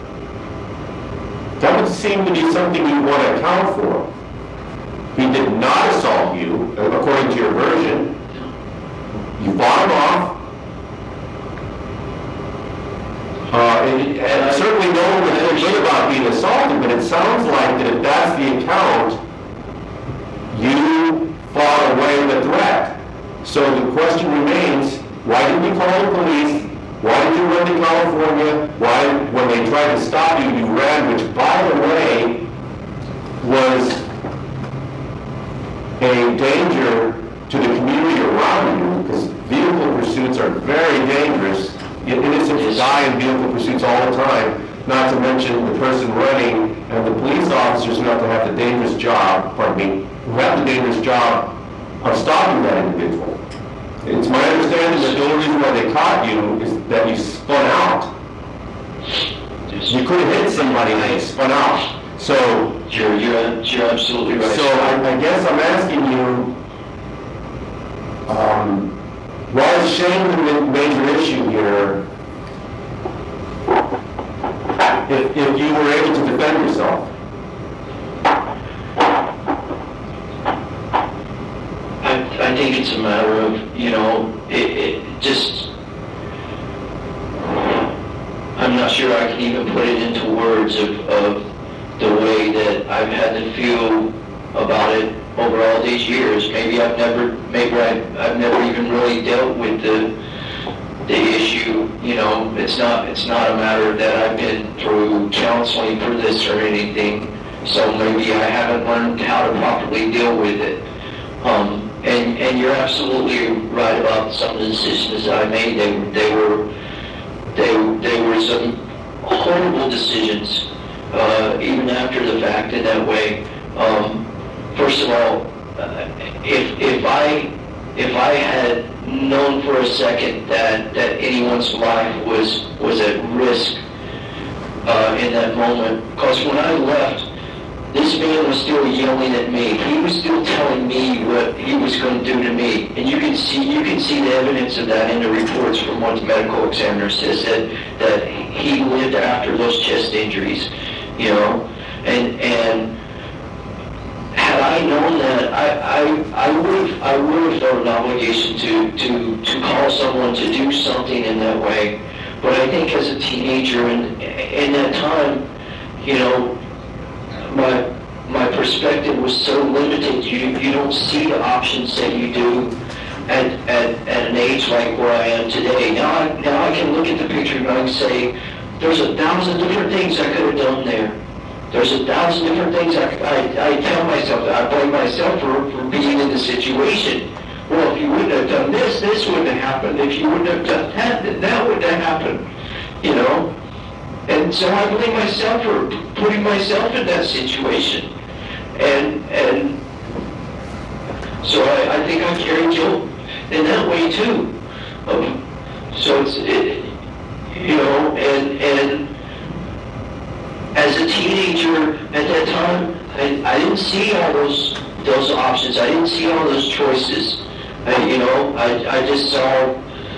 [SPEAKER 2] that would seem to be something you want to account for. He did not assault you, according to your version. You fought him off. And certainly no one would feel good about being assaulted, but it sounds like that if that's the account, you fought away the threat. So the question remains, why didn't you call the police? Why did you run to California? Why, when they tried to stop you, you ran, which, by the way, was a danger to the community around you, because vehicle pursuits are very dangerous. Innocents die in vehicle pursuits all the time, not to mention the person running and the police officers who have to have the dangerous job, who have the dangerous job of stopping that individual. It's my understanding that the only reason why they caught you is that you spun out. You could have hit somebody and they spun out. So
[SPEAKER 1] you're absolutely right.
[SPEAKER 2] So I guess I'm asking you, why is shame the major issue here if you were able to defend yourself?
[SPEAKER 1] I think it's a matter of, you know, it just, I'm not sure I can even put it into words of the way that I've had to feel about it over all these years. Maybe I've never even really dealt with the issue. You know, it's not a matter that I've been through counseling for this or anything. So maybe I haven't learned how to properly deal with it. And you're absolutely right about some of the decisions that I made. They were some horrible decisions, even after the fact in that way. First of all, if I had known for a second that anyone's life was at risk in that moment, because when I left, this man was still yelling at me. He was still telling me what he was going to do to me, and you can see the evidence of that in the reports from what the medical examiner says that he lived after those chest injuries, you know, and had I known that, I would have felt an obligation to call someone to do something in that way. But I think as a teenager and in that time, you know, my perspective was so limited. You don't see the options that you do at an age like where I am today. Now I can look at the picture and I can say, there's 1,000 different things I could have done there. There's 1,000 different things I tell myself, I blame myself for being in the situation. Well, if you wouldn't have done this wouldn't have happened. If you wouldn't have done that wouldn't have happened. You know? And so I blame myself for putting myself in that situation. And So I think I carried guilt in that way too. So you know, and as a teenager at that time, I didn't see all those options. I didn't see all those choices. I just saw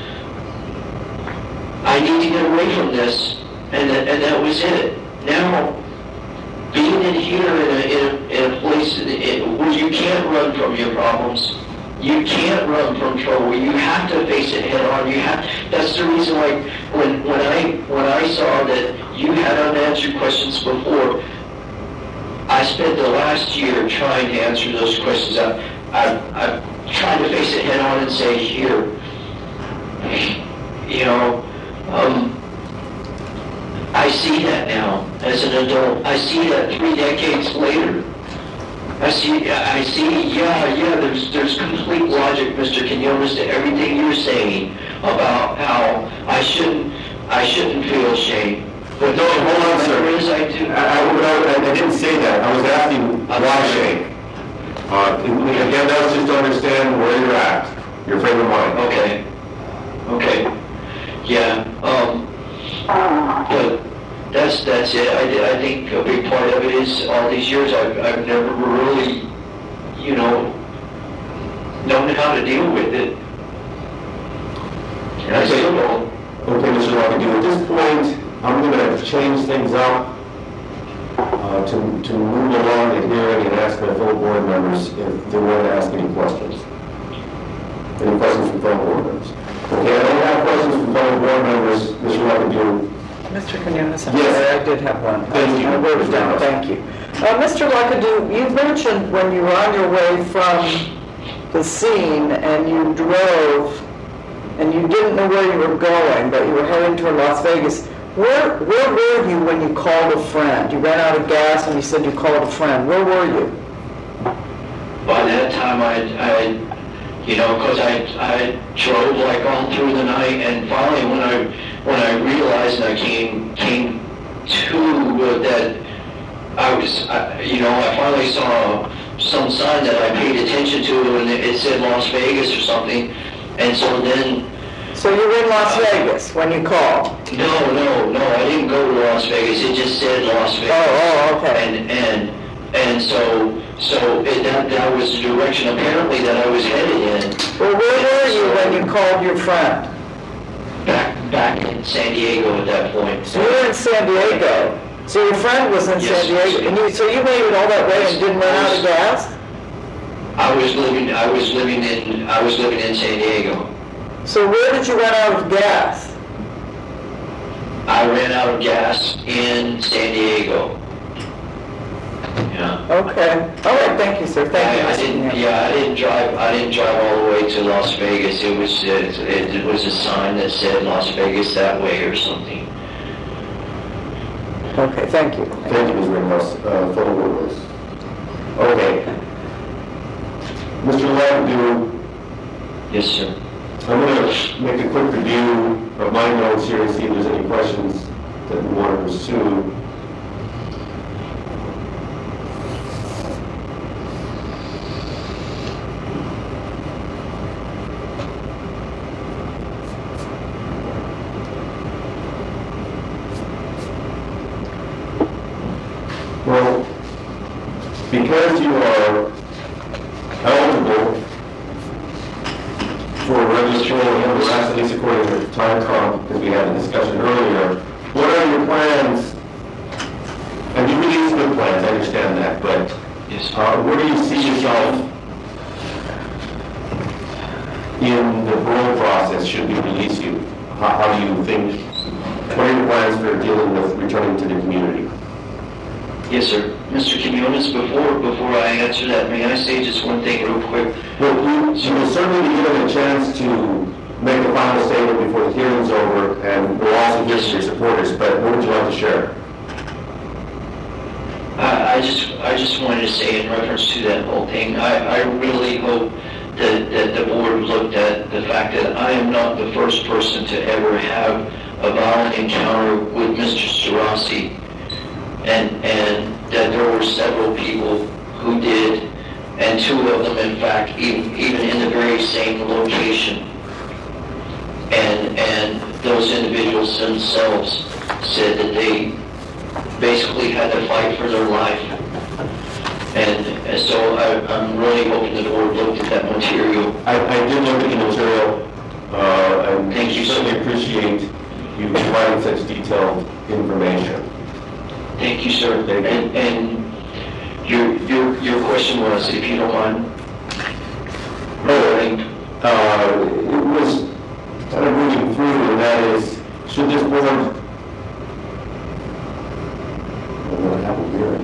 [SPEAKER 1] I need to get away from this, and that was it. Now, being in here in a place where you can't run from your problems, you can't run from trouble. You have to face it head on. That's the reason why when I saw that you had unanswered questions before, I spent the last year trying to answer those questions. I tried to face it head on and say, here, I see that now as an adult. I see that 3 decades later. I see, there's complete logic, Mr. Quinones, to everything you're saying about how I shouldn't feel shame.
[SPEAKER 2] But no, hold on, sir.
[SPEAKER 1] There is, I do.
[SPEAKER 2] I didn't say that. I was asking why shame. Again, that's just to understand where you're at, your frame of mind.
[SPEAKER 1] Okay. Yeah. But that's it. I think a big part of it is all these years I've never really, known how to deal with it. And I still don't.
[SPEAKER 2] Okay, Mr. Rockadoo, at this point, I'm going to change things up to move along the hearing and ask my fellow board members if they want to ask any questions. Any questions from fellow board members? Okay, I don't have questions from fellow board members. Mr. Rockadoo.
[SPEAKER 3] Mr. Quinones, I'm
[SPEAKER 2] Yes.
[SPEAKER 3] sorry, I did have one.
[SPEAKER 2] Thank you.
[SPEAKER 3] I wrote it down, thank you. Mr. Luckadoo, you mentioned when you were on your way from the scene and you drove and you didn't know where you were going, but you were heading toward Las Vegas. Where were you when you called a friend? You ran out of gas and you said you called a friend. Where were you?
[SPEAKER 1] By that time, because I drove like all through the night, and finally when I realized and I came to that I finally saw some sign that I paid attention to, and it said Las Vegas or something, and so then.
[SPEAKER 3] So you were in Las Vegas when you called?
[SPEAKER 1] No, I didn't go to Las Vegas. It just said Las Vegas.
[SPEAKER 3] Oh, okay.
[SPEAKER 1] And so that was the direction apparently that I was headed in.
[SPEAKER 3] Well, where were you when you called your friend?
[SPEAKER 1] Back in San Diego at that point.
[SPEAKER 3] So you were in San Diego. So your friend was in
[SPEAKER 1] Yes.
[SPEAKER 3] San Diego, and so you made it all that way and didn't run out of gas?
[SPEAKER 1] I was living in San Diego.
[SPEAKER 3] So where did you run out of gas?
[SPEAKER 1] I ran out of gas in San Diego. Yeah.
[SPEAKER 3] Okay. All right. Thank you, sir. Thank you.
[SPEAKER 1] I didn't drive all the way to Las Vegas. It was a sign that said Las Vegas that way or something.
[SPEAKER 3] Okay. Thank you.
[SPEAKER 2] Thank you, Ms. Ringhouse. Fellow board members. Okay. Mr. Rockadoo,
[SPEAKER 1] Yes, sir.
[SPEAKER 2] I'm going to make a quick review of my notes here and see if there's any questions that we want to pursue. Well, because you are eligible for regulatory and harass, at least according to time comp, because we had a discussion earlier, what are your plans? And you released good plans, I understand that, but
[SPEAKER 1] Yes.
[SPEAKER 2] where do you see yourself in the parole process should we release you? How do you think, what are your plans for dealing with returning to the community?
[SPEAKER 1] Yes, sir. Mr. Quinones, before I answer that, may I say just one thing real quick?
[SPEAKER 2] Well, you will certainly be given a chance to make a final statement before the hearing's over, and we'll also hear from your supporters, but what would you like to share?
[SPEAKER 1] I just wanted to say in reference to that whole thing, I really hope that the board looked at the fact that I am not the first person to ever have a violent encounter with Mr. Starossi, and that there were several people who did, and two of them, in fact, even in the very same location. And those individuals themselves said that they basically had to fight for their life. And so I'm really hoping the board looked at that material.
[SPEAKER 2] I did look at the material, and
[SPEAKER 1] Thank you, sir.
[SPEAKER 2] certainly appreciate you providing such detailed information.
[SPEAKER 1] Thank you, sir.
[SPEAKER 2] Thank you.
[SPEAKER 1] And your question was, if you don't mind.
[SPEAKER 2] It was kind of moving through, and that is, should this board
[SPEAKER 5] Have a hearing.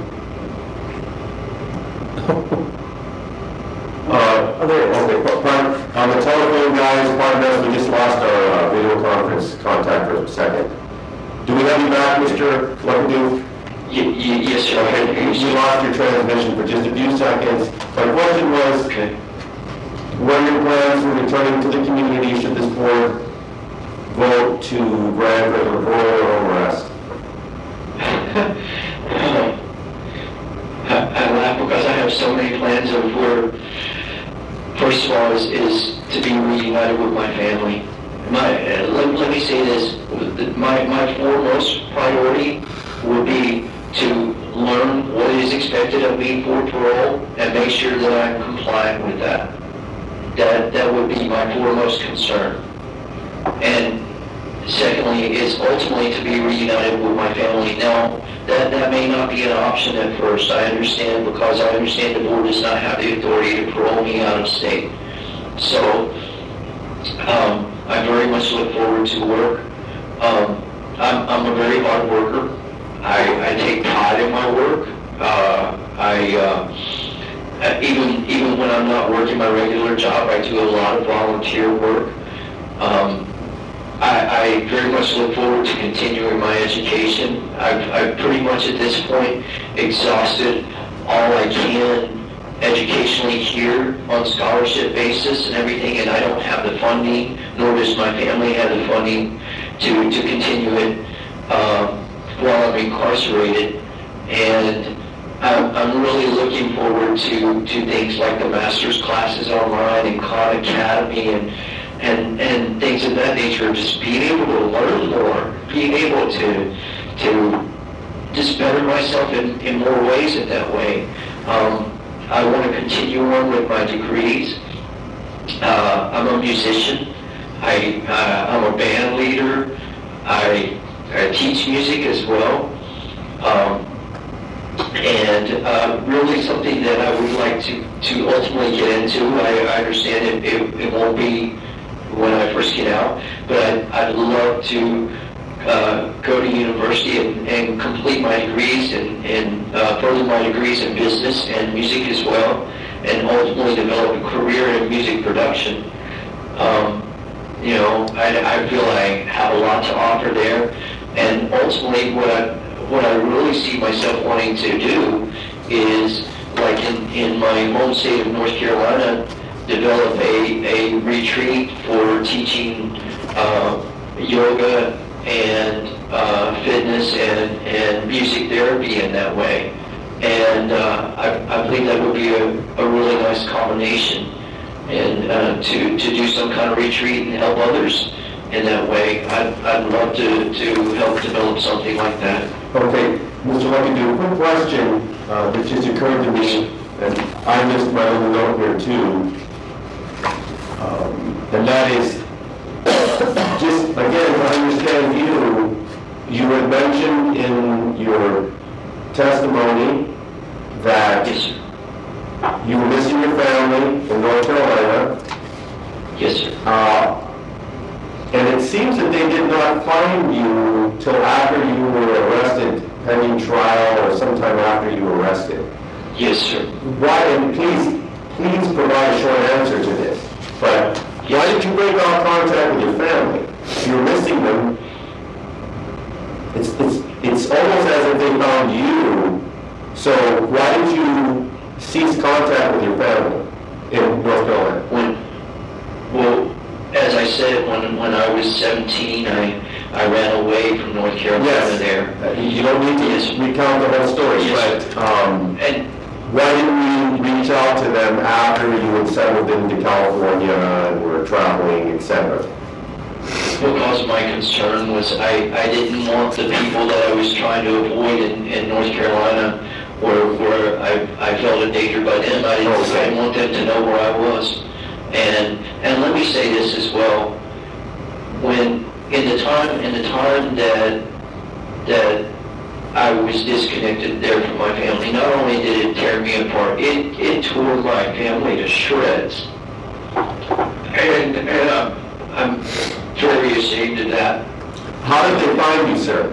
[SPEAKER 2] on the telephone, guys, pardon us, we just lost our video conference contact for a second. Do we have you back, Mr. Luckadoo?
[SPEAKER 1] Yes, sir.
[SPEAKER 2] Okay, you lost your transmission for just a few seconds. My question was,
[SPEAKER 1] Okay.
[SPEAKER 2] what are your plans for returning to the community should this board vote to grant a parole or arrest?
[SPEAKER 1] I laugh because I have so many plans of where, first of all, is to be reunited with my family. Let me say this, my foremost priority would be to learn what is expected of me for parole and make sure that I'm compliant with that. That would be my foremost concern. And secondly, is ultimately to be reunited with my family. Now, that may not be an option at first, I understand, because I understand the board does not have the authority to parole me out of state. So, I very much look forward to work. I'm a very hard worker. I take pride in my work. Even when I'm not working my regular job, I do a lot of volunteer work. I very much look forward to continuing my education. I've pretty much at this point exhausted all I can educationally here on scholarship basis and everything, and I don't have the funding, nor does my family have the funding to continue it while I'm incarcerated. And I'm really looking forward to things like the master's classes online and Khan Academy and things of that nature, just being able to learn more, being able to just better myself in more ways in that way. I want to continue on with my degrees. I'm a musician. I'm a band leader. I teach music as well. And really something that I would like to ultimately get into. I understand it won't be when I first get out, but I'd love to go to university and complete my degrees and further my degrees in business and music as well, and ultimately develop a career in music production. I feel I have a lot to offer there, and ultimately what I really see myself wanting to do is, like in my home state of North Carolina, develop a retreat for teaching yoga and fitness and music therapy in that way. And I believe that would be a really nice combination, and to do some kind of retreat and help others in that way. I'd love to help develop something like that.
[SPEAKER 2] Okay, Mr. Luckadoo, quick question that just occurred to me, and I missed my little note here too. And that is, just again, to understand you had mentioned in your testimony that
[SPEAKER 1] Yes, sir.
[SPEAKER 2] you were missing your family in North Carolina.
[SPEAKER 1] Yes, sir.
[SPEAKER 2] And it seems that they did not find you till after you were arrested, pending trial, or sometime after you were arrested.
[SPEAKER 1] Yes, sir.
[SPEAKER 2] Why, and please provide a short answer to this, but why did you break off contact with your family? You're missing them. It's almost as if they found you. So why did you cease contact with your family in North Carolina?
[SPEAKER 1] As I said, when I was 17, I ran away from North Carolina there.
[SPEAKER 2] You don't need to recount the whole story,
[SPEAKER 1] Yes.
[SPEAKER 2] but
[SPEAKER 1] And
[SPEAKER 2] Why didn't we reach out to them after you had settled into California and were traveling, etc.?
[SPEAKER 1] Because my concern was I didn't want the people that I was trying to avoid in North Carolina where I felt a danger by them. I didn't want them to know where I was. And let me say this as well. When in the time that I was disconnected there from my family, not only did it tear me apart, it tore my family to shreds. And I'm very ashamed of that.
[SPEAKER 2] How did they find you, sir?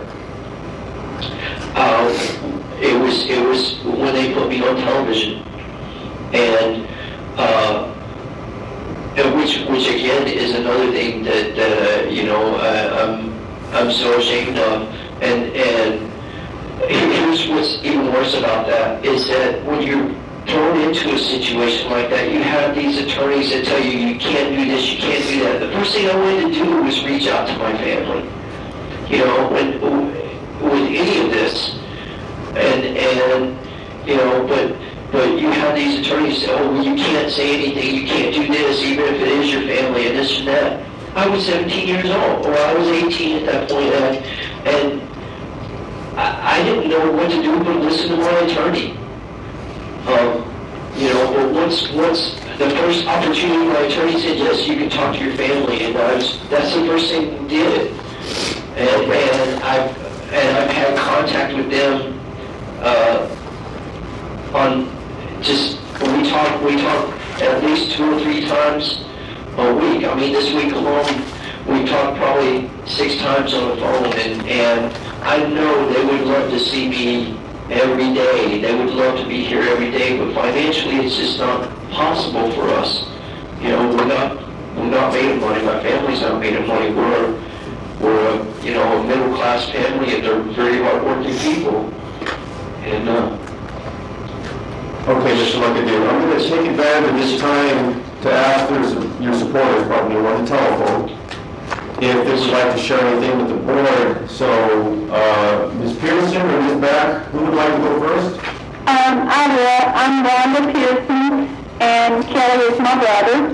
[SPEAKER 1] It was when they put me on television, and which again is another thing that I'm so ashamed of. And here's what's even worse about that is that when you're thrown into a situation like that, you have these attorneys that tell you you can't do this, you can't do that. The first thing I wanted to do was reach out to my family. With any of this, but you have these attorneys say, oh, well, you can't say anything, you can't do this, even if it is your family, and this and that. I was 17 years old, or I was 18 at that point, and I didn't know what to do but listen to my attorney. But once the first opportunity, my attorney said, yes, you can talk to your family, and that's the first thing we did. And I've had contact with them we talk at least 2 or 3 times a week. I mean, this week alone, we talked probably 6 times on the phone, and I know they would love to see me every day. They would love to be here every day, but financially, it's just not possible for us. We're not made of money. My family's not made of money. We're a middle class family, and they're very hardworking people. And
[SPEAKER 2] Okay, Mr. Luckadoo, I'm going to take advantage of this time to ask your supporters, probably on the telephone, if they would like to share anything with the board. So, Ms. Pearson or Ms. Back, who would like to go first?
[SPEAKER 6] I will. I'm Rhonda Pearson, and Kelly is my brother.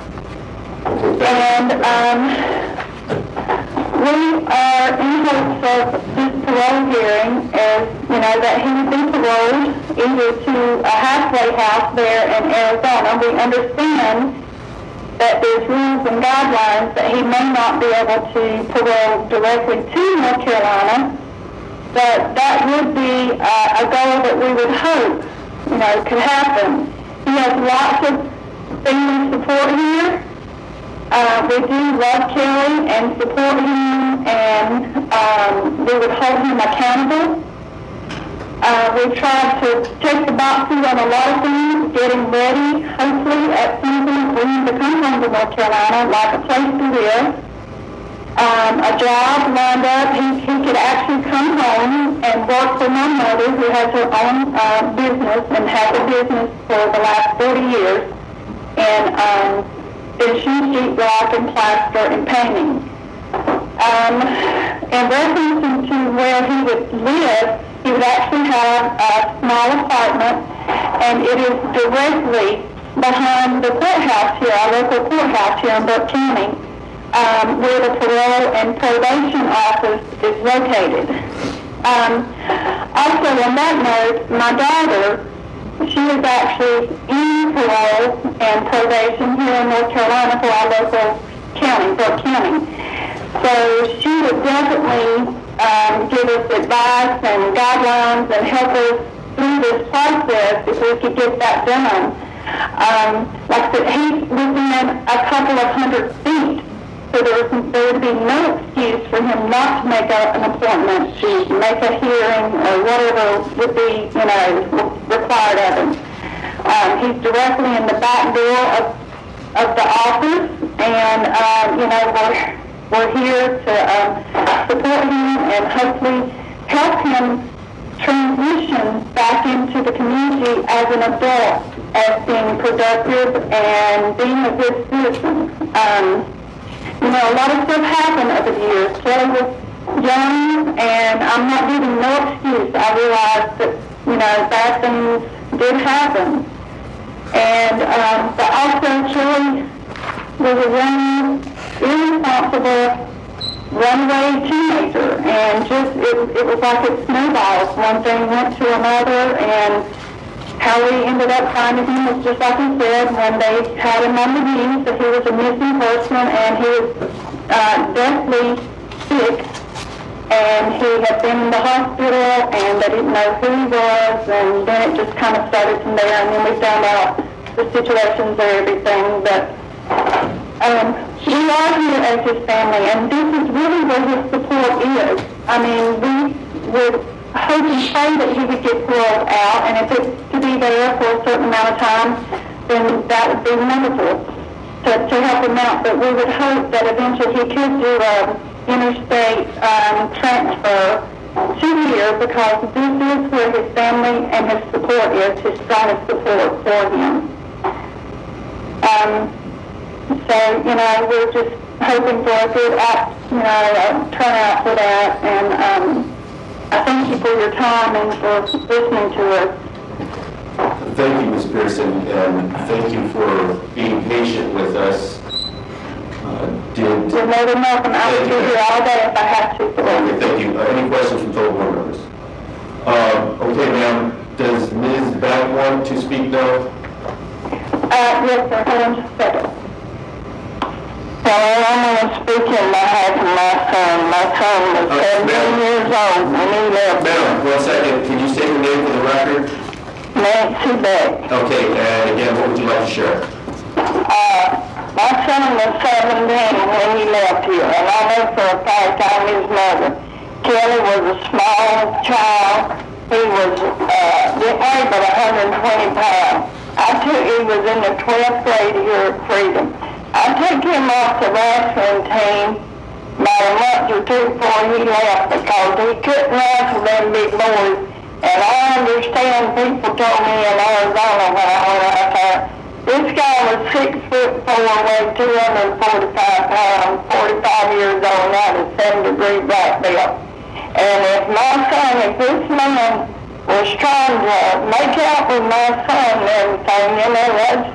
[SPEAKER 2] Okay,
[SPEAKER 6] And we are in hopes of this parole hearing that he would be paroled either to a halfway house there in Arizona. We understand that there's rules and guidelines that he may not be able to parole directly to North Carolina, but that would be a goal that we would hope, could happen. He has lots of family support here. We do love Kelly and support him, and we would hold him accountable. We've tried to check the boxes on a lot of things, getting ready, hopefully at some point for him to come home to North Carolina, like a place to live, a job lined up. He could actually come home and work for my mother, who has her own business and has a business for the last 40 years, and finishing sheetrock and plaster and painting. In reference to where he would live, he would actually have a small apartment, and it is directly behind the courthouse here, our local courthouse here in Burke County, where the parole and probation office is located. Also, on that note, my daughter, she is actually in parole and probation here in North Carolina for our local county, Burke County. So she would definitely give us advice and guidelines and help us through this process if we could get that done. Like I said, he's within a couple of 100 feet, so there would be no excuse for him not to make an appointment to make a hearing or whatever would be, required of him. He's directly in the back door of the office, and we're here to support him and hopefully help him transition back into the community as an adult, as being productive and being a good citizen. A lot of stuff happened over the years. Kelly was young, and I'm not giving no excuse. I realize that, bad things did happen. And but also Shirley was a young, irresponsible, runaway teenager, and just it was like it snowballed. One thing went to another, and how we ended up finding him was just like he said, when they had him on the news that he was a missing person and he was deathly sick, and he had been in the hospital and they didn't know who he was, and then it just kind of started from there, and then we found out the situations and everything. But we are here as his family, and this is really where his support is. I mean, we would hope and pray that he would get paroled out, and if it's to be there for a certain amount of time, then that would be wonderful to help him out. But we would hope that eventually he could do an interstate transfer to here, because this is where his family and his support is, his strongest support for him. So, we're just hoping for a good turnout for that, and I thank you for your time and for listening to us.
[SPEAKER 2] Thank you, Ms. Pearson, and thank you for being patient with us.
[SPEAKER 6] You're more than welcome. I will be here all day if I have to.
[SPEAKER 2] Okay, thank you. Any questions from fellow board members? Okay, ma'am, does Ms. Beck want to speak now?
[SPEAKER 6] Yes, sir. Hold on just a second.
[SPEAKER 7] Well, I'm going to speak in behalf of my son. My son was 17 years old when he left.
[SPEAKER 2] Ma'am, 1 second. Can you state your name for the record?
[SPEAKER 7] Nancy Beck.
[SPEAKER 2] Okay, and again, what would you like to share?
[SPEAKER 7] My son was 17 when he left here, and I know for a fact I'm his mother. Kelly was a small child. He was didn't weigh but 120 pounds. He was in the 12th grade here at Freedom. I took him off the wrestling team about a month or two before he left, because he couldn't wrestle them big boys. And I understand people told me in Arizona when I went out there, this guy was 6'4", weighed 245 pounds, 45 years old, now a 7-degree black belt. And if this man was trying to make out with my son and everything,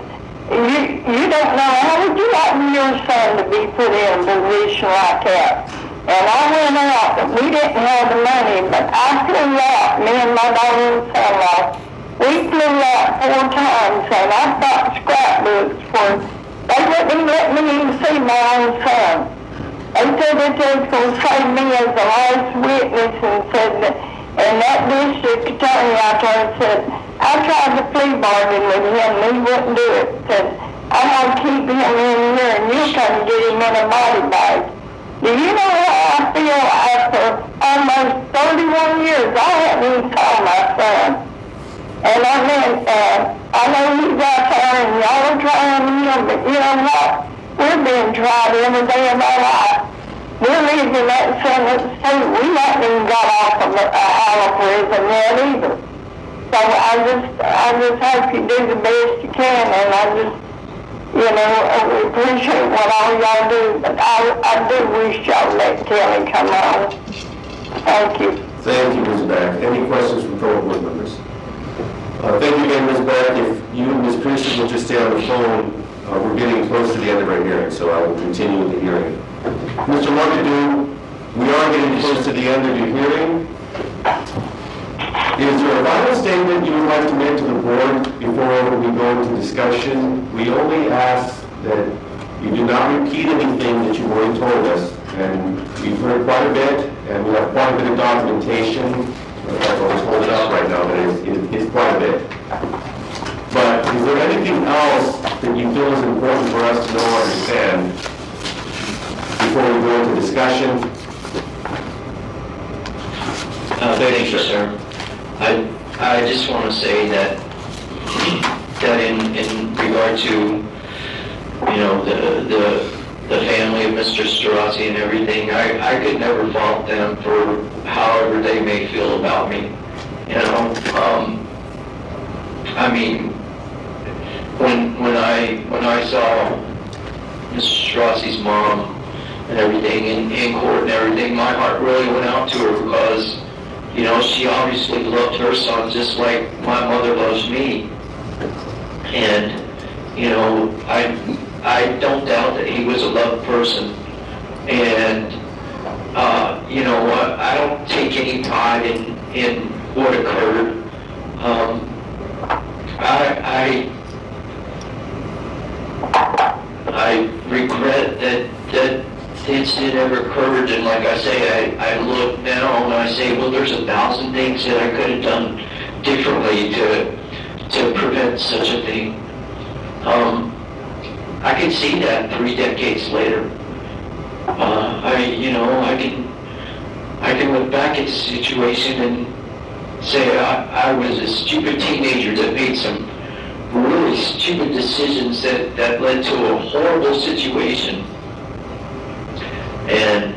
[SPEAKER 7] you don't know, how would you like your son to be put in a position like that? And I went out, but we didn't have the money, but I flew out, me and my daughter and son-in-law. We flew out 4 times, and I bought scrapbooks for, they wouldn't let me even see my own son. They said that they was going to save me as the last witness, and said that, and that district attorney out there said, I tried to plea bargain with him, and he wouldn't do it. Said, I'm going to keep him in here, and you come get him in a body bag. Do you know how I feel after almost 31 years? I haven't even saw my son. And I know he's out there, and y'all are trying him, but you know what? We're being tried every day of our life. We're leaving that sentence too. We haven't even got off of out of prison yet either. So I just hope you do the best you can, and I just, we appreciate what all y'all do, but I do wish y'all let Kelly come on. Thank you.
[SPEAKER 2] Thank you, Ms. Beck. Any questions from fellow board members? Thank you again, Ms. Beck. If you and Ms. Pearson will just stay on the phone, we're getting close to the end of our hearing, so I will continue with the hearing. Mr. Markadu, we are getting close to the end of your hearing. Is there a final statement you would like to make to the board before we go into discussion? We only ask that you do not repeat anything that you've already told us. And we've heard quite a bit, and we have quite a bit of documentation. I'll just hold it up right now, but it's quite a bit. But is there anything else that you feel is important for us to know or understand before we go into discussion?
[SPEAKER 1] Thank you, sir. I just want to say that in regard to, the family of Mr. Strozzi and everything, I could never fault them for however they may feel about me. I mean, when I saw Mr. Strozzi's mom and everything in court and everything, my heart really went out to her, because You know, she obviously loved her son just like my mother loves me. And, you know, I don't doubt that he was a loved person. And, you know, I don't take any pride in what occurred. I regret that the incident ever occurred, and like I say, I look now and I say, well, there's 1,000 things that I could have done differently to prevent such a thing. I can see that 3 decades later. I can look back at the situation and say I was a stupid teenager that made some really stupid decisions that led to a horrible situation. And,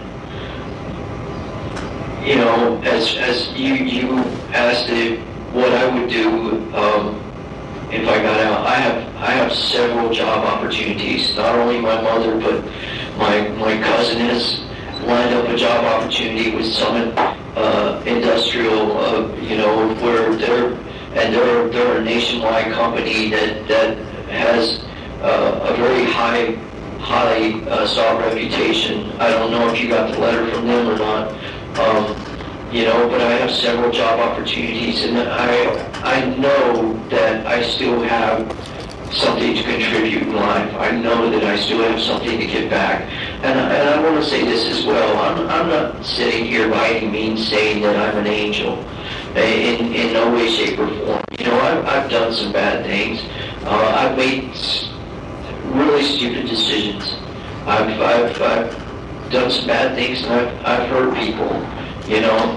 [SPEAKER 1] you know, as you asked what I would do if I got out, I have several job opportunities. Not only my mother, but my cousin has lined up a job opportunity with Summit Industrial, you know, where they're a nationwide company that has a very high sought reputation. I don't know if you got the letter from them or not, you know, but I have several job opportunities, and I know that I still have something to contribute in life. I know that I still have something to give back. And I want to say this as well. I'm not sitting here by any means saying that I'm an angel. In no way, shape, or form. You know, I've done some bad things. I've made really stupid decisions. I've done some bad things, and I've hurt people. You know,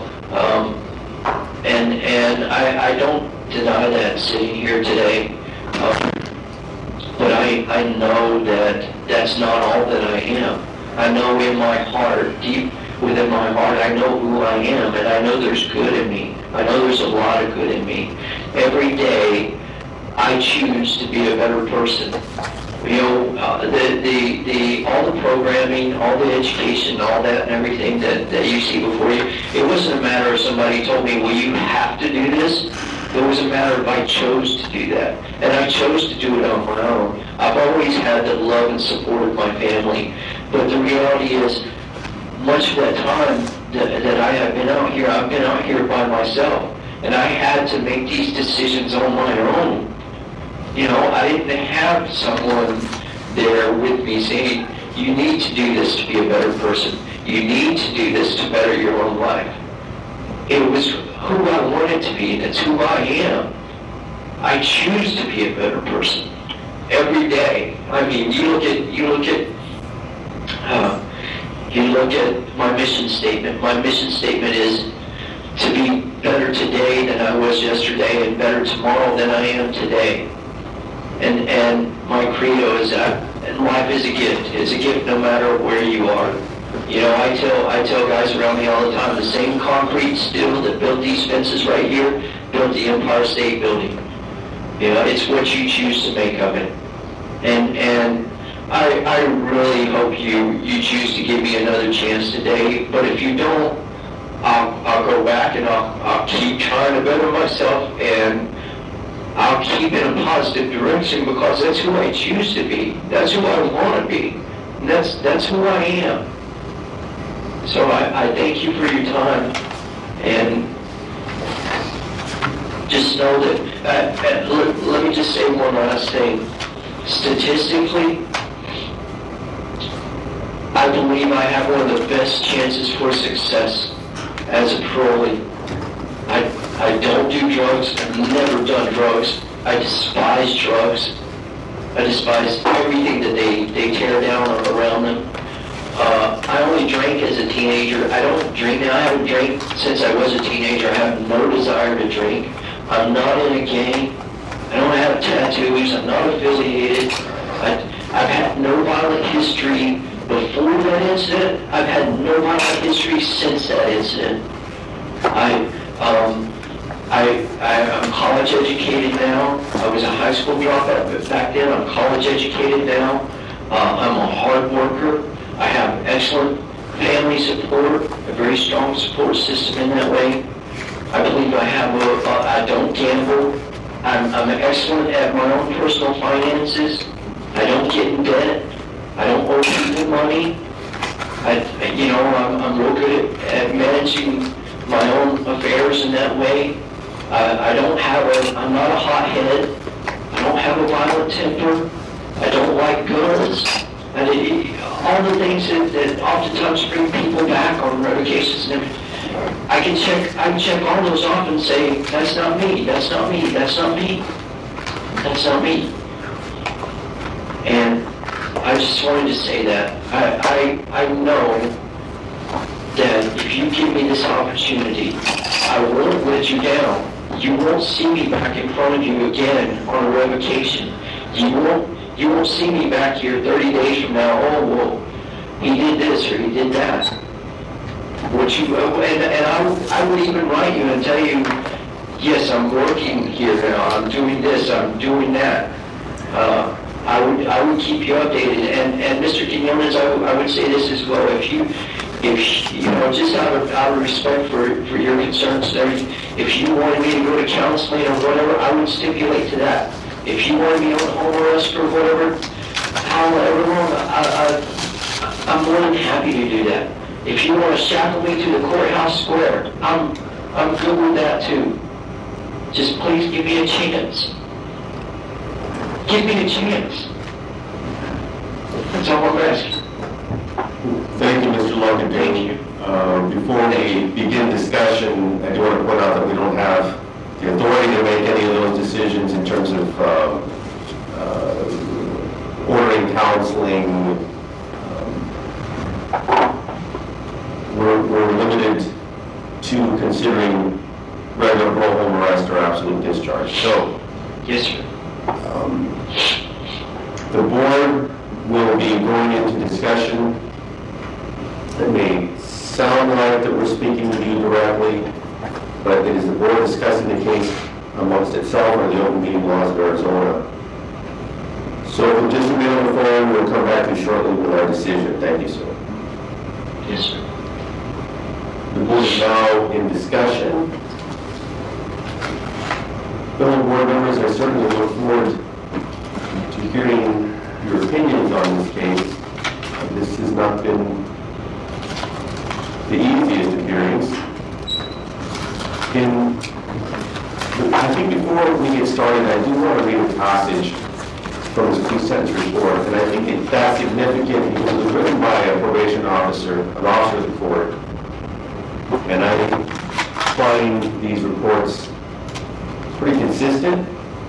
[SPEAKER 1] and I don't deny that sitting here today. But I know that that's not all that I am. I know in my heart, deep within my heart, I know who I am, and I know there's good in me. I know there's a lot of good in me. Every day, I choose to be a better person. You know, all the programming, all the education, all that and everything that you see before you, it wasn't a matter of somebody told me, well, you have to do this. It was a matter of I chose to do that. And I chose to do it on my own. I've always had the love and support of my family. But the reality is, much of that time that I have been out here, I've been out here by myself. And I had to make these decisions on my own. You know, I didn't have someone there with me saying, you need to do this to be a better person. You need to do this to better your own life. It was who I wanted to be. That's who I am. I choose to be a better person every day. I mean, you look at my mission statement. My mission statement is to be better today than I was yesterday, and better tomorrow than I am today. And my credo is that life is a gift. It's a gift no matter where you are. You know, I tell guys around me all the time, the same concrete steel that built these fences right here built the Empire State Building. You know, it's what you choose to make of it. And I really hope you choose to give me another chance today. But if you don't, I'll go back and I'll keep trying to better myself, and I'll keep in a positive direction, because that's who I choose to be. That's who I want to be. And that's who I am. So I thank you for your time, and just know that, let me just say one last thing. Statistically, I believe I have one of the best chances for success as a parolee. I don't do drugs. I've never done drugs. I despise drugs. I despise everything that they tear down around them. I only drank as a teenager. I don't drink now. I haven't drank since I was a teenager. I have no desire to drink. I'm not in a gang. I don't have tattoos. I'm not affiliated. I've had no violent history before that incident. I've had no violent history since that incident. I'm college educated now. I was a high school dropout back then. I'm college educated now. I'm a hard worker. I have excellent family support, a very strong support system in that way. I believe I don't gamble. I'm excellent at my own personal finances. I don't get in debt. I don't owe people money. I'm real good at managing my own affairs in that way. I'm not a hothead. I don't have a violent temper. I don't like guns. All the things that oftentimes bring people back on revocations and everything. I can check all those off and say, that's not me, that's not me, that's not me, that's not me. And I just wanted to say that. I know that if you give me this opportunity, I won't let you down. You won't see me back in front of you again on a revocation. You won't see me back here 30 days from now, oh, well, he did this or he did that. I would even write you and tell you, yes, I'm working here now, I'm doing this, I'm doing that. I would keep you updated. And Mr. Quinones, I would say this as well. If you just out of respect for your concerns and everything, if you wanted me to go to counseling or whatever, I would stipulate to that. If you wanted me on home arrest or whatever, however long, I'm more than happy to do that. If you want to shackle me to the courthouse square, I'm good with that too. Just please give me a chance. Give me a chance. That's all I'm asking.
[SPEAKER 2] Thank you, Mr. Logan.
[SPEAKER 1] Thank you.
[SPEAKER 2] Before we begin discussion, I do want to point out that we don't have the authority to make any of those decisions in terms of ordering counseling. We're limited to considering regular parole, home arrest, or absolute discharge. So,
[SPEAKER 1] Yes, sir.
[SPEAKER 2] the board will be going into discussion. It may sound like that we're speaking to you directly, but it is the board discussing the case amongst itself or the open meeting laws of Arizona. So if we'll just remain on the phone, we'll come back to you shortly with our decision. Thank you, sir.
[SPEAKER 1] Yes, sir.
[SPEAKER 2] The board is now in discussion. Fellow board members, I certainly look forward to hearing your opinions on this case. This has not been the easiest of hearings. I think before we get started, I do want to read a passage from his pre-sentence report, and I think that's significant because it was written by a probation officer, an officer of the court, and I find these reports pretty consistent.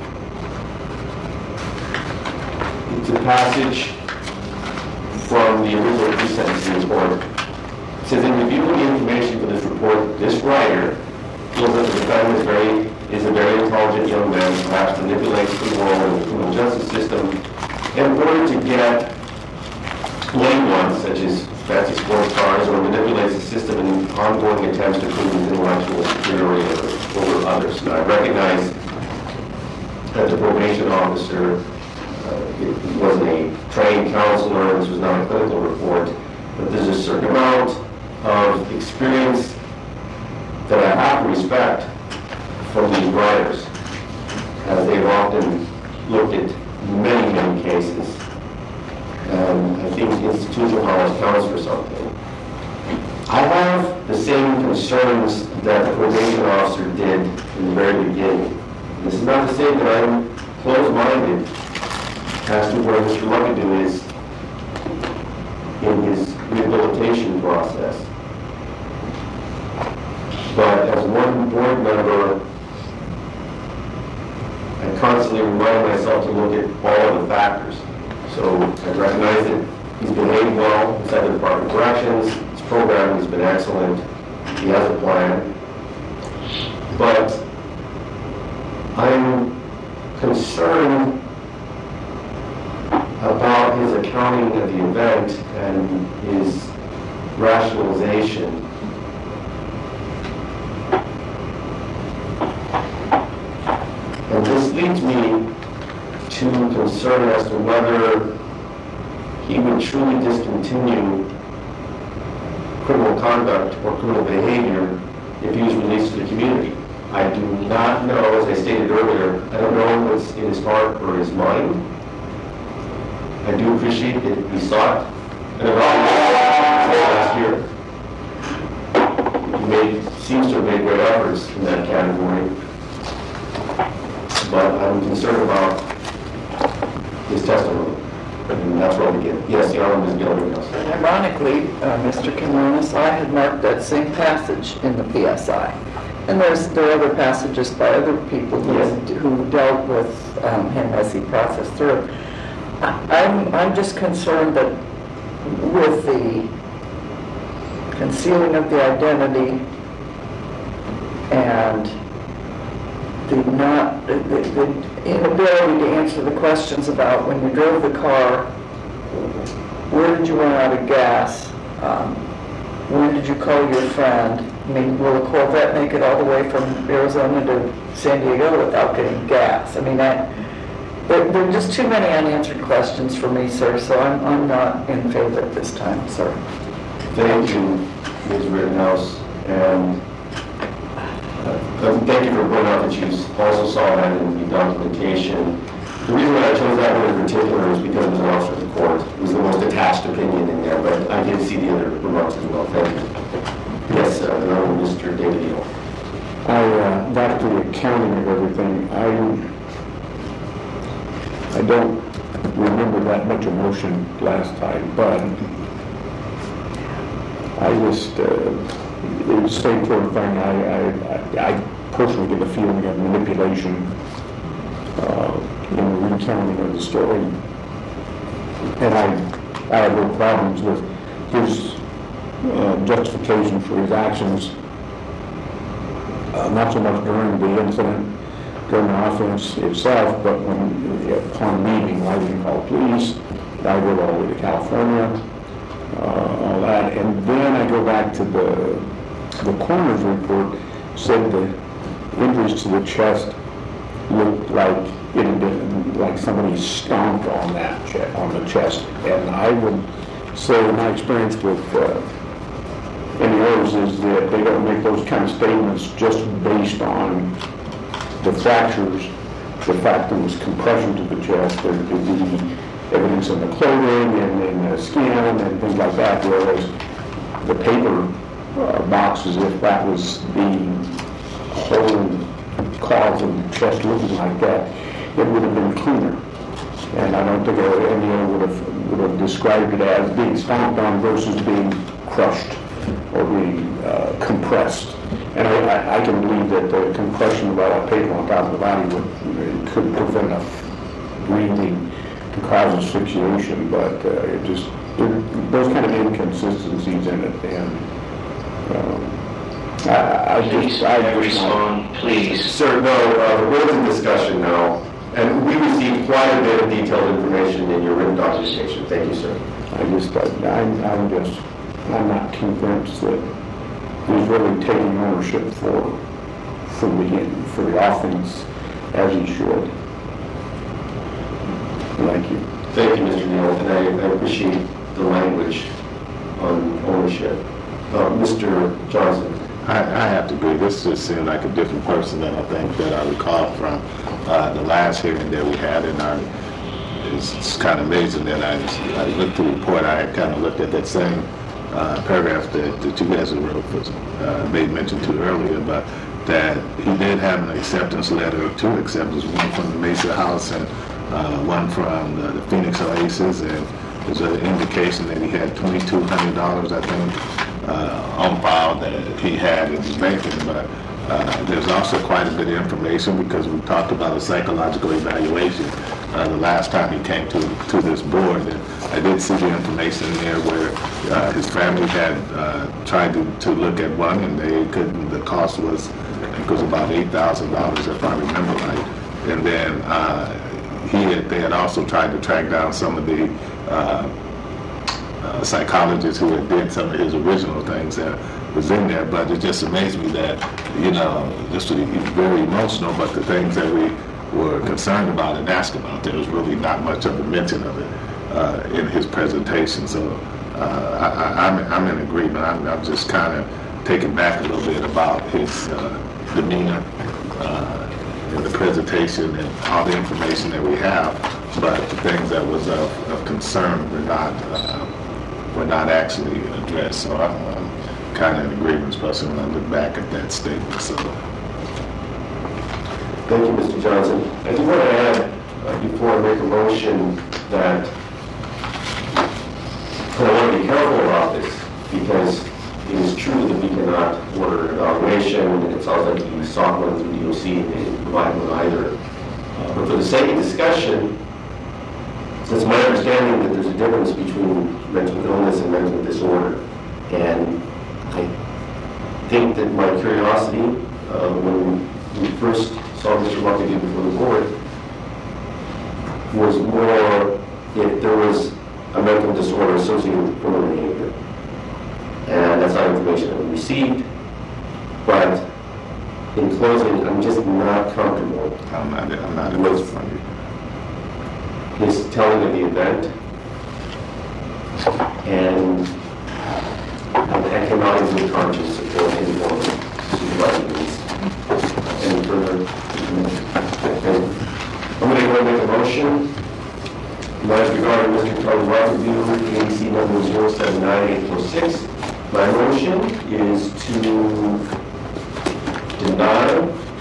[SPEAKER 2] It's a passage from the original pre-sentencing report. It says, in reviewing the information for this report, this writer feels that the defendant is a very intelligent young man, perhaps manipulates the world and the criminal justice system in order to get lame ones, such as fancy sports cars, or manipulates the system in ongoing attempts to prove his intellectual superiority over others. Now, I recognize that the probation officer wasn't a trained counselor, this was not a clinical report, but there's a certain amount of experience that I have to respect from these writers, as they've often looked at many, many cases. And I think institutional knowledge counts for something. I have the same concerns that the probation officer did in the very beginning. This is not to say that I'm closed-minded as to where Mr. Luckadoo is in his rehabilitation process. But as one board member, I constantly remind myself to look at all of the factors. So I recognize that he's behaved well inside the Department of Corrections. His program has been excellent. He has a plan. But I'm concerned about his accounting of the event and his rationalization. And this leads me to concern as to whether he would truly discontinue criminal conduct or criminal behavior if he was released to the the community. I do not know, as I stated earlier, I don't know what's in his heart or his mind. I do appreciate that he sought an evaluation last year. He seems to have made great efforts in that category. But I'm concerned about his testimony. And that's what we get. Yes, the Honorable Ms. Gilbert.
[SPEAKER 3] Ironically, Mr. Quinones, I had marked that same passage in the PSI. And there are other passages by other people who dealt with him as he processed through. I'm just concerned that with the concealing of the identity and the inability to answer the questions about when you drove the car, where did you run out of gas? When did you call your friend? I mean, will a Corvette make it all the way from Arizona to San Diego without getting gas? I mean, there are just too many unanswered questions for me, sir, so I'm not in favor at this time, sir.
[SPEAKER 2] Thank you, Ms. Rittenhouse, and thank you for pointing out that you also saw that in the documentation. The reason why I chose that one in particular is because it was an officer of the court. It was the most attached opinion in there, but I did see the other remarks as well. Thank you. Yes, the Honorable Mr. David Neal.
[SPEAKER 5] Back to the accounting of everything, I don't remember that much emotion last time, but I just, it was the same sort of thing. I personally get the feeling of manipulation in the recounting of the story. And I have no problems with his justification for his actions, not so much during the incident, during the offense itself, but upon leaving, I didn't call police, I go all the way to California, all that, and then I go back to the coroner's report, said the injuries to the chest looked like it had been, like somebody stomped on the chest, and I would say my experience with any others is that they don't make those kind of statements just based on the fractures, the fact there was compression to the chest, there could be evidence in the clothing and in the skin and things like that, whereas the paper box, as if that was the whole cause of the chest looking like that, it would have been cleaner. And I don't think any would have described it as being stomped on versus being crushed or being compressed. And I can believe that the compression of all that paper on top of the body could prevent a breathing to cause asphyxiation, but those kind of inconsistencies in it, and
[SPEAKER 1] I respond, please.
[SPEAKER 2] Sir, no, we're in discussion now, and we received quite a bit of detailed information in your written documentation. Thank you, sir. I'm not convinced that he's really taking ownership for the offense as he should. Thank you. Thank you, Mr. Neal, and I appreciate the language on ownership. Mr. Johnson.
[SPEAKER 4] I have to agree. This just seemed like a different person than I think that I recall from the last hearing that we had, and it's kind of amazing that I looked through the report. I had kind of looked at that same paragraph that you guys wrote, made mention to earlier, but that he did have an acceptance letter, two acceptances, one from the Mesa House and one from the Phoenix Oasis, and there's an indication that he had $2,200, I think, on file that he had in his banking, but there's also quite a bit of information because we talked about a psychological evaluation the last time he came to this board, and I did see the information there where his family had tried to look at one, and they couldn't. The cost was, I think it was about $8,000 if I remember right, and then they had also tried to track down some of the psychologists who had did some of his original things that was in there, but it just amazed me that, he's very emotional, but the things that we were concerned about and asked about, there was really not much of a mention of it in his presentation. So I'm in agreement. I'm just kind of taken back a little bit about his demeanor in the presentation and all the information that we have, but the things that was of concern were not actually addressed. So I'm kind of in agreement, especially when I look back at that statement. So.
[SPEAKER 2] Thank you, Mr. Johnson. I do want to add, before I make a motion, that I want to be careful about this, because it is true that we cannot order an evaluation, and it sounds like you sought one through DOC and they didn't provide one either. But for the sake of discussion, it's my understanding that there's a difference between mental illness and mental disorder. And I think that my curiosity, when we first saw Mr. Montague before the board, was more if there was a mental disorder associated with criminal behavior. And that's not information that we received. But in closing, I'm just not comfortable
[SPEAKER 4] I'm not in this for you.
[SPEAKER 2] his telling of the event. And I cannot in good conscience support any form of supervising release. Any further? I'm going to go and make a motion. As regarding Mr. Kelly Review, ABC number 079846, my motion is to deny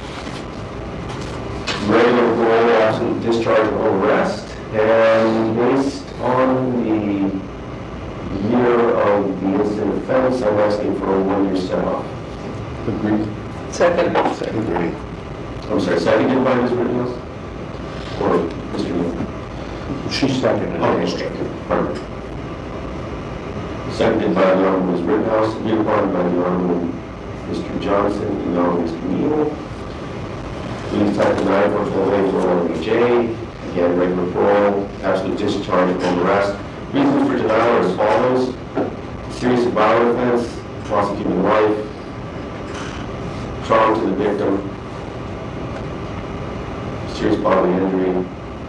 [SPEAKER 2] regular parole, absolute discharge, or arrest, and based on the year of the incident offense, I'm asking for a 1-year set-off.
[SPEAKER 4] Agreed.
[SPEAKER 3] Second.
[SPEAKER 4] Agreed.
[SPEAKER 2] I'm sorry, seconded by Ms. Rittenhouse? Or Mr. Neal?
[SPEAKER 5] She seconded it.
[SPEAKER 2] Okay, pardon. Seconded by the Honorable Ms. Rittenhouse, agreed upon by the Honorable Mr. Johnson and the Honorable Mr. Neal. Please type the 944A for OMJ. Again, regular parole, absolute discharge, or arrest. Reasons for denial are as follows: serious violent offense, prosecuting life, trauma to the victim, serious bodily injury.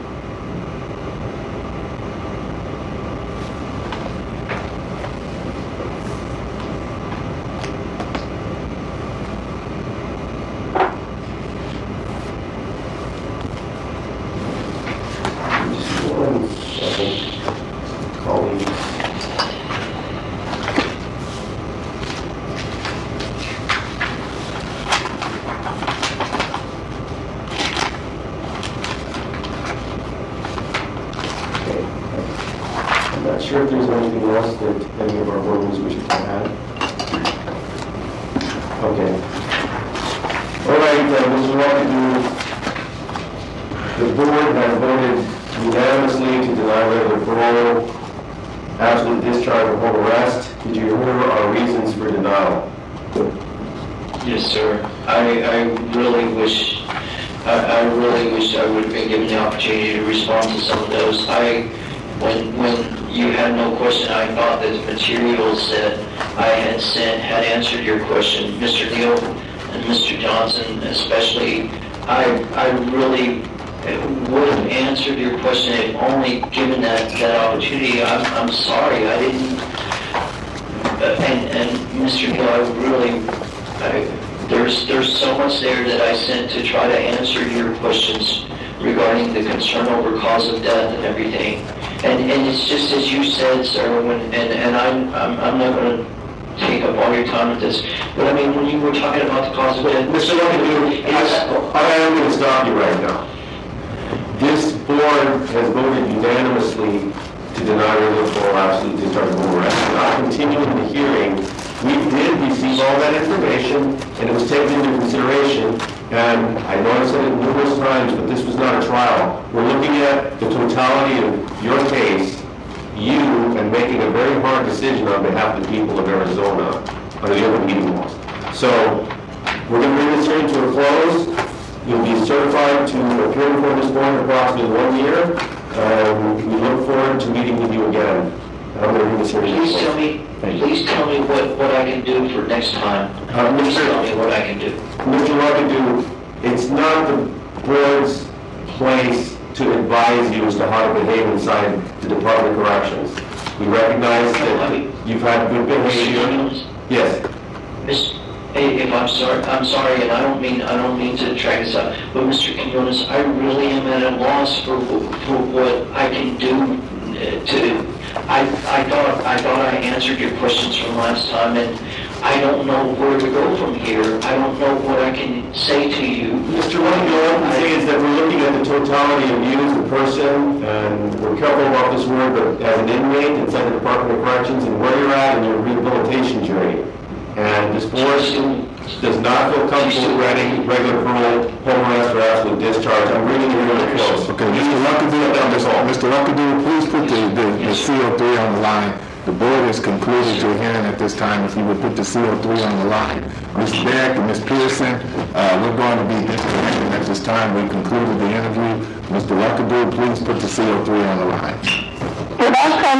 [SPEAKER 2] Just 1 second, colleagues. I'm not sure if there's anything else that any of our board members wish to add. Okay. All right, Mr. Montague, the board has voted unanimously to deny regular parole, absolute discharge, or home arrest. Did you hear our reasons for denial?
[SPEAKER 1] Yes, sir. I really wish I would have been given the opportunity to respond to some of those. When you had no question, I thought that the materials that I had sent had answered your question, Mr. Neal and Mr. Johnson especially. I really would have answered your question if only given that opportunity. I'm sorry, I didn't. And Mr. Neal, there's so much there that I sent to try to answer your questions regarding the concern over cause of death and everything. And it's just as you said, sir, and I'm not going to take up all your time with this, but I mean, when you were talking about the cause of death,
[SPEAKER 2] Mr. Montague, I am going to stop you right now. This board has voted unanimously to deny regular parole, absolute discharge, or home arrest. Not continuing the hearing, we did receive all that information, and it was taken into consideration. And I know I've said it numerous times, but this was not a trial. We're looking at the totality of your case, you, and making a very hard decision on behalf of the people of Arizona under the open meeting laws. So we're going to bring this hearing to a close. You'll be certified to appear before this board in approximately 1 year. We look forward to meeting with you again. I'm going to bring this hearing to a close.
[SPEAKER 1] Please tell me what I can do for next time. Please tell me what I can do.
[SPEAKER 2] Mr. Montague, it's not the board's place to advise you as to how to behave inside the Department of Corrections. We recognize that you've had good behavior. Yes.
[SPEAKER 1] If I'm sorry, and I don't mean to drag this out, but Mr. Quinones, I really am at a loss for what I can do I thought I answered your questions from last time, and I don't know where to go from here. I don't know what I can say to you.
[SPEAKER 2] Mr. Wayne, all I can say is that we're looking at the totality of you as a person, and we're careful about this word, but as an inmate inside the Department of Corrections and where you're at in your rehabilitation journey. And this board does not feel comfortable granting regular parole, home arrest, or absolute discharge. I'm reading it really close.
[SPEAKER 4] Okay, Mr. Luckadoo, please put the CO3 on the line. The board has concluded your hearing at this time. If you would put the CO3 on the line. Ms. Beck and Ms. Pearson, we're going to be disconnected at this time. We concluded the interview. Mr. Luckadoo, please put the CO3 on the line.
[SPEAKER 7] Did I come